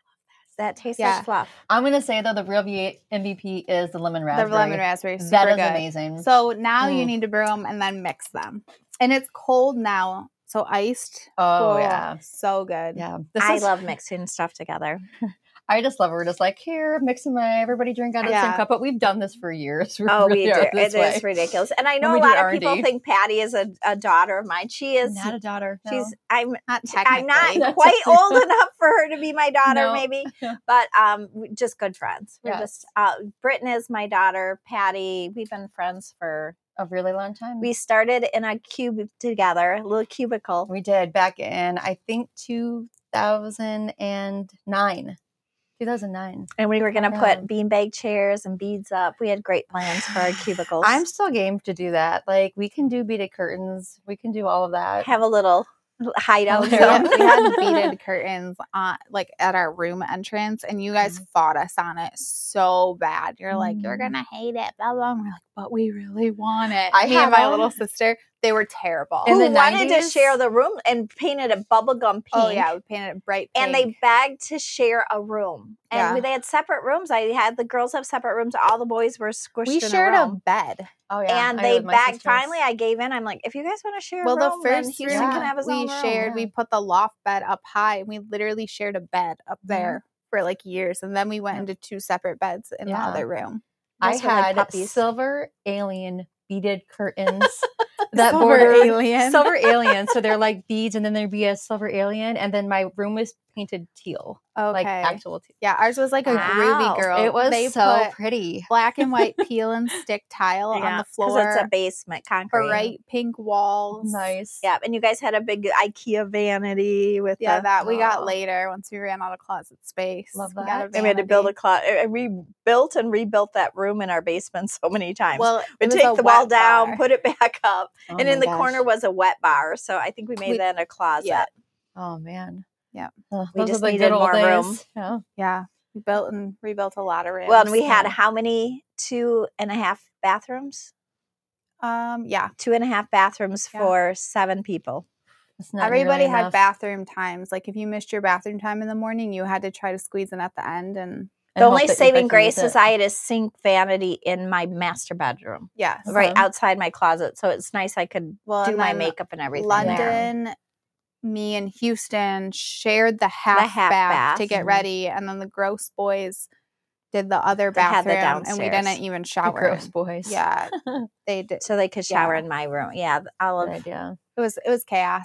Speaker 3: That tastes
Speaker 2: Yeah.
Speaker 3: like fluff.
Speaker 1: this? I'm gonna say though the real V- M V P is the lemon raspberry.
Speaker 2: The lemon raspberry is super
Speaker 1: That is
Speaker 2: good.
Speaker 1: amazing.
Speaker 2: So now you
Speaker 1: Mm.
Speaker 2: need to brew them and then mix them. And it's cold now, so iced.
Speaker 1: oh
Speaker 2: Cool.
Speaker 1: yeah,
Speaker 2: So good.
Speaker 1: yeah. This
Speaker 3: I
Speaker 1: is,
Speaker 3: love mixing stuff together.
Speaker 1: I just love it. We're just like here, mixing my everybody drink out of the same
Speaker 2: Yeah.
Speaker 1: cup. But we've done this for years. We
Speaker 3: Oh,
Speaker 1: really
Speaker 3: we do.
Speaker 1: are this
Speaker 3: It
Speaker 1: way.
Speaker 3: is ridiculous. And I know
Speaker 1: When
Speaker 3: a
Speaker 1: we do
Speaker 3: lot of
Speaker 1: R and
Speaker 3: people
Speaker 1: D.
Speaker 3: think Patty is a, a daughter of mine. She is.
Speaker 1: Not a daughter. No.
Speaker 3: She's. I'm.
Speaker 2: Not
Speaker 3: I'm not
Speaker 2: technically.
Speaker 1: That's
Speaker 3: quite
Speaker 1: okay.
Speaker 3: old enough for her to be my daughter,
Speaker 1: No.
Speaker 3: maybe, but um, we- just good friends. We're
Speaker 1: Yes.
Speaker 3: just. Uh, Britton is my daughter. Patty, we've been friends for.
Speaker 1: a really long time.
Speaker 3: We started in a cube together, a little cubicle.
Speaker 1: We did back in I think two thousand nine. two thousand nine.
Speaker 3: And we were going to
Speaker 1: Yeah.
Speaker 3: put beanbag chairs and beads up. We had great plans for our cubicles.
Speaker 1: I'm still game to do that. Like we can do beaded curtains. We can do all of that.
Speaker 3: have a little hideout.
Speaker 1: Oh,
Speaker 2: we,
Speaker 1: yeah.
Speaker 2: had, we had beaded curtains on like at our room entrance, and you guys fought us on it so bad. You're like, you're
Speaker 1: Mm.
Speaker 2: gonna hate it, blah blah. And we're like, but we really want it.
Speaker 1: I
Speaker 2: Me
Speaker 1: had
Speaker 2: and my
Speaker 1: one.
Speaker 2: little sister, they were terrible.
Speaker 1: In
Speaker 3: Who
Speaker 1: the
Speaker 3: wanted to
Speaker 1: nineties?
Speaker 3: share the room and painted it bubblegum pink.
Speaker 2: Oh yeah, we painted it bright pink.
Speaker 3: And they begged to share a room. And
Speaker 2: Yeah.
Speaker 3: we, they had separate rooms. I had the girls have separate rooms. All the boys were squished
Speaker 2: we
Speaker 3: in
Speaker 2: shared
Speaker 3: a
Speaker 2: a
Speaker 3: room.
Speaker 2: bed.
Speaker 1: Oh yeah.
Speaker 3: and
Speaker 1: I
Speaker 3: they
Speaker 1: with my
Speaker 3: begged.
Speaker 1: sisters.
Speaker 3: Finally, I gave in. I'm like, if you guys want to share
Speaker 2: Well,
Speaker 3: a
Speaker 2: the
Speaker 3: room, then
Speaker 2: first
Speaker 3: Houston
Speaker 2: room
Speaker 3: can have his
Speaker 2: we
Speaker 3: own room.
Speaker 2: shared,
Speaker 1: yeah.
Speaker 2: we put the loft bed up high, and we literally shared a bed up
Speaker 3: Mhm.
Speaker 2: there for like years, and then we went
Speaker 1: Yep.
Speaker 2: into two separate beds in
Speaker 1: Yeah.
Speaker 2: the other room.
Speaker 1: I
Speaker 3: Those were like
Speaker 1: had
Speaker 3: puppies.
Speaker 1: silver alien beaded curtains that
Speaker 2: Silver
Speaker 1: border
Speaker 2: alien.
Speaker 1: silver alien. So they're like beads, and then there'd be a silver alien, and then my room was painted teal,
Speaker 2: Okay.
Speaker 1: like actual teal.
Speaker 2: Yeah, ours was like a
Speaker 3: Wow.
Speaker 2: groovy girl.
Speaker 1: It was
Speaker 2: they
Speaker 1: so
Speaker 2: put
Speaker 1: pretty.
Speaker 2: black and white peel and stick tile on
Speaker 3: Yeah,
Speaker 2: the
Speaker 3: 'cause
Speaker 2: floor,
Speaker 3: it's a basement concrete.
Speaker 2: bright pink walls.
Speaker 1: Nice.
Speaker 3: Yeah, and you guys had a big IKEA vanity with
Speaker 2: Yeah,
Speaker 3: the,
Speaker 2: that we got
Speaker 1: Oh.
Speaker 2: later once we ran out of closet space.
Speaker 1: Love
Speaker 2: We got
Speaker 1: that.
Speaker 2: a
Speaker 3: And we had to build a
Speaker 2: vanity.
Speaker 3: closet. We built and rebuilt that room in our basement so many times.
Speaker 2: Well,
Speaker 3: We'd
Speaker 2: it was
Speaker 3: take
Speaker 2: a
Speaker 3: the wall
Speaker 2: wet
Speaker 3: down,
Speaker 2: bar.
Speaker 3: put it back up,
Speaker 1: Oh
Speaker 3: and
Speaker 1: my
Speaker 3: in the
Speaker 1: gosh.
Speaker 3: corner was a wet bar. So I think we made
Speaker 2: We-
Speaker 3: that in a closet.
Speaker 2: yeah.
Speaker 1: Oh man.
Speaker 2: Yeah.
Speaker 1: Oh,
Speaker 3: We
Speaker 1: those
Speaker 3: just
Speaker 1: are the
Speaker 3: needed
Speaker 1: good old
Speaker 3: more
Speaker 1: days.
Speaker 3: room.
Speaker 1: Yeah.
Speaker 2: Yeah, we built and rebuilt a lot of rooms.
Speaker 3: Well, and we had
Speaker 1: Yeah.
Speaker 3: how many? Two and a half bathrooms.
Speaker 2: um, yeah.
Speaker 3: Two and a half bathrooms
Speaker 2: Yeah.
Speaker 3: for seven people.
Speaker 1: It's not
Speaker 2: Everybody
Speaker 1: nearly
Speaker 2: had
Speaker 1: enough.
Speaker 2: bathroom times. Like if you missed your bathroom time in the morning, you had to try to squeeze in at the end. And
Speaker 1: And
Speaker 3: The
Speaker 1: hope
Speaker 3: only
Speaker 1: that you
Speaker 3: saving
Speaker 1: got to use
Speaker 3: grace is
Speaker 1: it.
Speaker 3: I had a sink vanity in my master bedroom,
Speaker 2: yes,
Speaker 1: Okay.
Speaker 3: right outside my closet. So it's nice I could
Speaker 2: well,
Speaker 3: do
Speaker 2: and
Speaker 3: my
Speaker 2: then
Speaker 3: makeup and everything there.
Speaker 2: London, me and Houston shared the half,
Speaker 3: half
Speaker 2: bath,
Speaker 3: bath.
Speaker 2: to get
Speaker 1: Mhm.
Speaker 2: ready, and then the gross boys did the other
Speaker 3: They had the
Speaker 2: bathroom, and we
Speaker 3: downstairs.
Speaker 2: didn't even
Speaker 1: The
Speaker 2: shower.
Speaker 1: gross boys.
Speaker 2: Yeah, they did.
Speaker 3: So they could shower
Speaker 2: Yeah.
Speaker 3: in my room. Yeah, all
Speaker 1: Good
Speaker 3: of
Speaker 1: idea.
Speaker 2: It was it was chaos.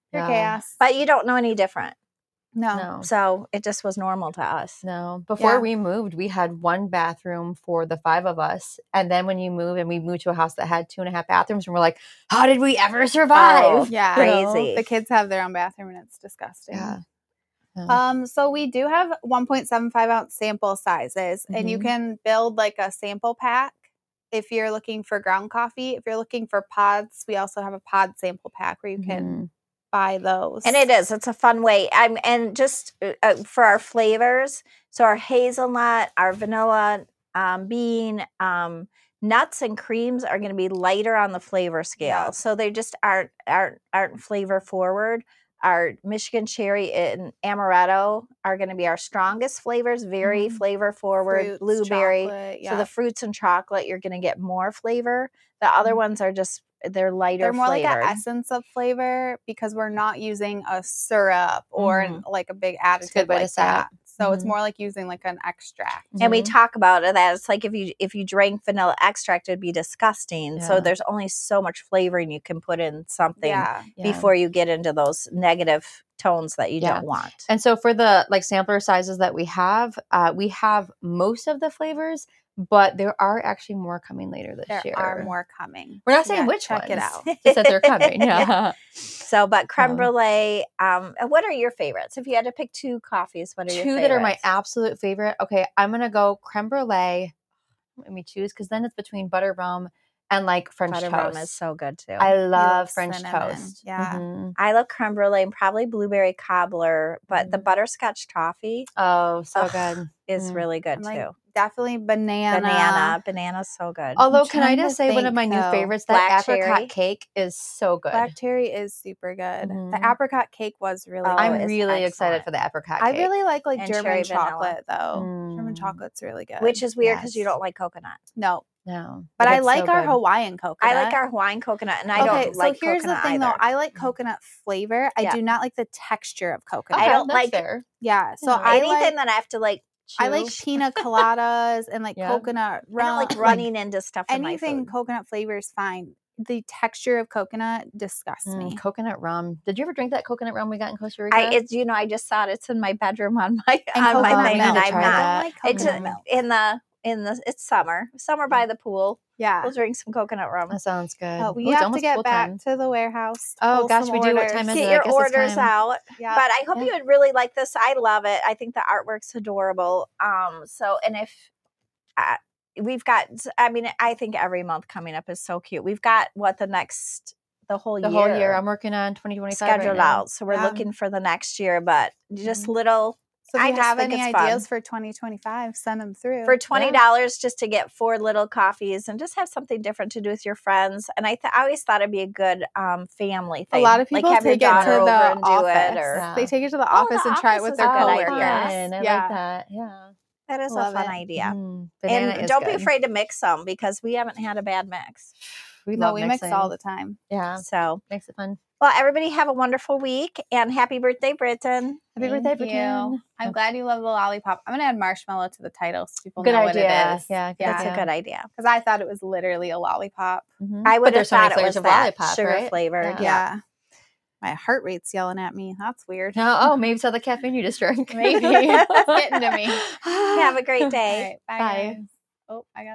Speaker 2: Pure
Speaker 1: Yeah.
Speaker 2: chaos.
Speaker 3: But you don't know any different.
Speaker 2: No.
Speaker 1: No.
Speaker 3: So it just was normal to us.
Speaker 1: No. Before
Speaker 2: Yeah.
Speaker 1: we moved, we had one bathroom for the five of us. And then when you move and we moved to a house that had two and a half bathrooms, and we're like, how did we ever survive?
Speaker 2: Yeah.
Speaker 3: Crazy.
Speaker 2: The kids have their own bathroom and it's disgusting.
Speaker 1: Yeah. Yeah.
Speaker 2: Um, so we do have one point seven five ounce sample sizes, and you
Speaker 1: Mhm.
Speaker 2: can build like a sample pack if you're looking for ground coffee. If you're looking for pods, we also have a pod sample pack where you can
Speaker 1: Mhm.
Speaker 2: buy those.
Speaker 3: And it is. It's a fun way. I'm and just uh, for our flavors. So our hazelnut, our vanilla, um, bean, um, nuts, and creams are going to be lighter on the flavor scale.
Speaker 2: Yeah.
Speaker 3: So they just aren't aren't aren't flavor forward. Our Michigan cherry and amaretto are going to be our strongest flavors. Very
Speaker 2: Mhm.
Speaker 3: flavor forward.
Speaker 2: Fruits,
Speaker 3: Blueberry.
Speaker 2: chocolate,
Speaker 3: So the
Speaker 2: yeah.
Speaker 3: fruits and chocolate, you're going to get more flavor. The other
Speaker 2: Mhm.
Speaker 3: ones are just they're lighter.
Speaker 2: They're more
Speaker 3: flavored.
Speaker 2: like an essence of flavor because we're not using a syrup or an, like a big
Speaker 1: a good
Speaker 2: additive
Speaker 1: way to
Speaker 2: like
Speaker 1: say it.
Speaker 2: that. So it's
Speaker 1: Mhm.
Speaker 2: more like using like an extract.
Speaker 3: And we
Speaker 1: Mhm.
Speaker 3: talk about it that it's like if you if you drank vanilla extract, it'd be disgusting. So
Speaker 1: Yeah.
Speaker 3: there's only so much flavoring you can put in something
Speaker 2: Yeah.
Speaker 1: Yeah.
Speaker 3: before you get into those negative tones that you
Speaker 1: Yeah.
Speaker 3: don't want.
Speaker 1: And so for the like sampler sizes that we have, uh, we have most of the flavors, but there are actually more coming later this
Speaker 2: There
Speaker 1: year.
Speaker 2: are more coming.
Speaker 1: We're not saying
Speaker 2: Yeah,
Speaker 1: which
Speaker 2: check
Speaker 1: ones.
Speaker 2: it out.
Speaker 1: Just that they're coming. Yeah.
Speaker 3: Yeah. So, but creme
Speaker 1: Um,
Speaker 3: brulee. Um, and what are your favorites? If you had to pick two coffees, what are your
Speaker 1: Two
Speaker 3: favorites?
Speaker 1: that are my absolute favorite. Okay, I'm gonna go creme brulee. Let me choose because then it's between butter rum and like French
Speaker 3: Butter
Speaker 1: toast.
Speaker 3: rum is so good too.
Speaker 1: I
Speaker 3: I,
Speaker 2: love
Speaker 1: love French
Speaker 2: cinnamon.
Speaker 1: toast.
Speaker 2: Yeah.
Speaker 1: Mhm.
Speaker 3: love creme brulee and probably blueberry cobbler, but the
Speaker 1: Mhm.
Speaker 3: butterscotch toffee
Speaker 1: Oh, so
Speaker 3: Ugh,
Speaker 1: good.
Speaker 3: is
Speaker 1: Mm.
Speaker 3: really good
Speaker 2: I'm like
Speaker 3: too.
Speaker 2: definitely banana.
Speaker 3: Banana, banana's so good.
Speaker 1: Although, can I
Speaker 2: trying
Speaker 1: just
Speaker 2: to
Speaker 1: say one of
Speaker 2: think,
Speaker 1: my new
Speaker 2: though.
Speaker 1: favorites? That
Speaker 3: Black
Speaker 1: apricot
Speaker 3: cherry.
Speaker 1: cake is so good.
Speaker 2: Black cherry is super good.
Speaker 1: Mhm.
Speaker 2: The apricot cake was really
Speaker 3: Oh,
Speaker 2: good.
Speaker 1: I'm
Speaker 3: it's
Speaker 1: really excited
Speaker 3: excellent.
Speaker 1: for the apricot
Speaker 2: I
Speaker 1: cake.
Speaker 2: really like like
Speaker 3: And cherry
Speaker 2: German
Speaker 3: vanilla.
Speaker 2: chocolate though. German
Speaker 1: Mm.
Speaker 2: chocolate's really good.
Speaker 3: Which is weird because you
Speaker 1: Yes.
Speaker 3: don't like coconut.
Speaker 2: no,
Speaker 1: No,
Speaker 2: but I
Speaker 1: it's
Speaker 2: like
Speaker 1: so
Speaker 2: our
Speaker 1: good.
Speaker 2: Hawaiian coconut.
Speaker 3: I like our Hawaiian coconut, and I
Speaker 2: okay,
Speaker 3: don't
Speaker 2: so
Speaker 3: like
Speaker 2: here's the
Speaker 3: coconut
Speaker 2: thing
Speaker 3: either.
Speaker 2: though. I like coconut flavor. I
Speaker 3: Yeah.
Speaker 2: do not like the texture of coconut.
Speaker 1: Okay,
Speaker 3: I don't
Speaker 1: that's
Speaker 3: like-
Speaker 1: fair.
Speaker 2: Yeah, so
Speaker 1: Yeah.
Speaker 2: I
Speaker 3: Anything
Speaker 2: like
Speaker 3: that I have to like chew.
Speaker 2: I like pina coladas and like
Speaker 1: Yeah.
Speaker 2: coconut
Speaker 3: I
Speaker 2: rum.
Speaker 3: don't like running into stuff in my
Speaker 2: anything
Speaker 3: food.
Speaker 2: coconut flavor is fine. The texture of coconut disgusts
Speaker 1: Mm,
Speaker 2: me.
Speaker 1: coconut rum. Did you ever drink that coconut rum we got in Costa Rica?
Speaker 3: I it's you know I just saw it. It's in my bedroom on my
Speaker 2: And
Speaker 3: on my
Speaker 2: coconut
Speaker 3: thing,
Speaker 1: milk.
Speaker 3: and
Speaker 1: I need to
Speaker 3: I'm
Speaker 1: try
Speaker 3: not.
Speaker 2: I
Speaker 1: that.
Speaker 2: don't like
Speaker 3: It's
Speaker 2: coconut
Speaker 3: a-
Speaker 2: milk.
Speaker 3: in the in the it's summer summer by the pool.
Speaker 2: Yeah.
Speaker 3: We'll drink some coconut rum.
Speaker 1: That sounds good.
Speaker 2: But we
Speaker 1: Ooh, it's
Speaker 2: have to
Speaker 1: almost
Speaker 2: get
Speaker 1: pool
Speaker 2: back
Speaker 1: time.
Speaker 2: to the warehouse.
Speaker 1: Oh,
Speaker 2: pull
Speaker 1: gosh,
Speaker 2: some
Speaker 1: we do. What
Speaker 2: orders.
Speaker 1: time is it?
Speaker 3: Get
Speaker 1: I
Speaker 3: your
Speaker 1: guess it's
Speaker 3: orders
Speaker 1: time.
Speaker 3: out.
Speaker 2: Yeah.
Speaker 3: But I hope
Speaker 1: Yeah.
Speaker 3: you would really like this. I love it. I think the artwork's adorable. Um. So and if uh, we've got, I mean, I think every month coming up is so cute. We've got what the next the whole
Speaker 1: The
Speaker 3: year
Speaker 1: whole year. I'm working on twenty twenty-five
Speaker 3: scheduled
Speaker 1: right now.
Speaker 3: out. So we're
Speaker 2: Yeah.
Speaker 3: looking for the next year, but just
Speaker 1: Mhm.
Speaker 3: little
Speaker 2: So if
Speaker 3: I
Speaker 2: you
Speaker 3: just
Speaker 2: have
Speaker 3: think
Speaker 2: any
Speaker 3: it's
Speaker 2: ideas
Speaker 3: fun.
Speaker 2: for twenty twenty-five, send them through.
Speaker 3: for twenty dollars just to get four little coffees and just have something different to do with your friends. And I, th- I always thought it'd be a good um, family
Speaker 2: a
Speaker 3: thing.
Speaker 2: lot of people
Speaker 3: like have your
Speaker 2: take it to
Speaker 3: daughter
Speaker 2: the
Speaker 3: over and do
Speaker 2: office.
Speaker 3: it, or
Speaker 1: Yeah.
Speaker 2: They take it to the
Speaker 3: Oh,
Speaker 2: office
Speaker 3: the
Speaker 2: and try it
Speaker 3: office
Speaker 2: with
Speaker 3: is
Speaker 2: their
Speaker 3: a good
Speaker 2: coworkers.
Speaker 3: idea.
Speaker 1: Fun. I
Speaker 2: Yeah.
Speaker 1: like that. Yeah.
Speaker 3: that is
Speaker 2: Love
Speaker 3: a fun
Speaker 2: it.
Speaker 3: idea.
Speaker 1: Mm, banana
Speaker 3: And
Speaker 1: is
Speaker 3: don't be
Speaker 1: good.
Speaker 3: afraid to mix them because we haven't had a bad mix.
Speaker 1: We
Speaker 2: No,
Speaker 1: love
Speaker 2: we
Speaker 1: mixing.
Speaker 2: mix all the time.
Speaker 1: Yeah,
Speaker 3: So,
Speaker 1: makes it fun.
Speaker 3: well, everybody have a wonderful week and happy birthday, Britton.
Speaker 1: Happy
Speaker 2: Thank
Speaker 1: birthday,
Speaker 2: you.
Speaker 1: Britain.
Speaker 2: I'm glad you love the lollipop. I'm gonna add marshmallow to the title so people
Speaker 1: Good
Speaker 2: know
Speaker 1: idea.
Speaker 2: what it is.
Speaker 1: Yeah, good
Speaker 3: That's
Speaker 1: idea.
Speaker 3: a good idea.
Speaker 2: Because I thought it was literally a lollipop.
Speaker 1: Mhm.
Speaker 3: I
Speaker 1: But
Speaker 3: would have
Speaker 1: there's so many
Speaker 3: thought it
Speaker 1: flavors
Speaker 3: was
Speaker 1: of
Speaker 3: that
Speaker 1: lollipop,
Speaker 3: sugar
Speaker 1: right?
Speaker 3: flavored.
Speaker 1: Yeah.
Speaker 2: Yeah. My heart rate's yelling at me. That's weird.
Speaker 1: No, oh, maybe it's all the caffeine you just drank.
Speaker 2: Maybe. It's getting to me.
Speaker 3: Have a great
Speaker 2: All
Speaker 3: day.
Speaker 2: right. Bye.
Speaker 1: Bye.
Speaker 2: Guys. Oh, I got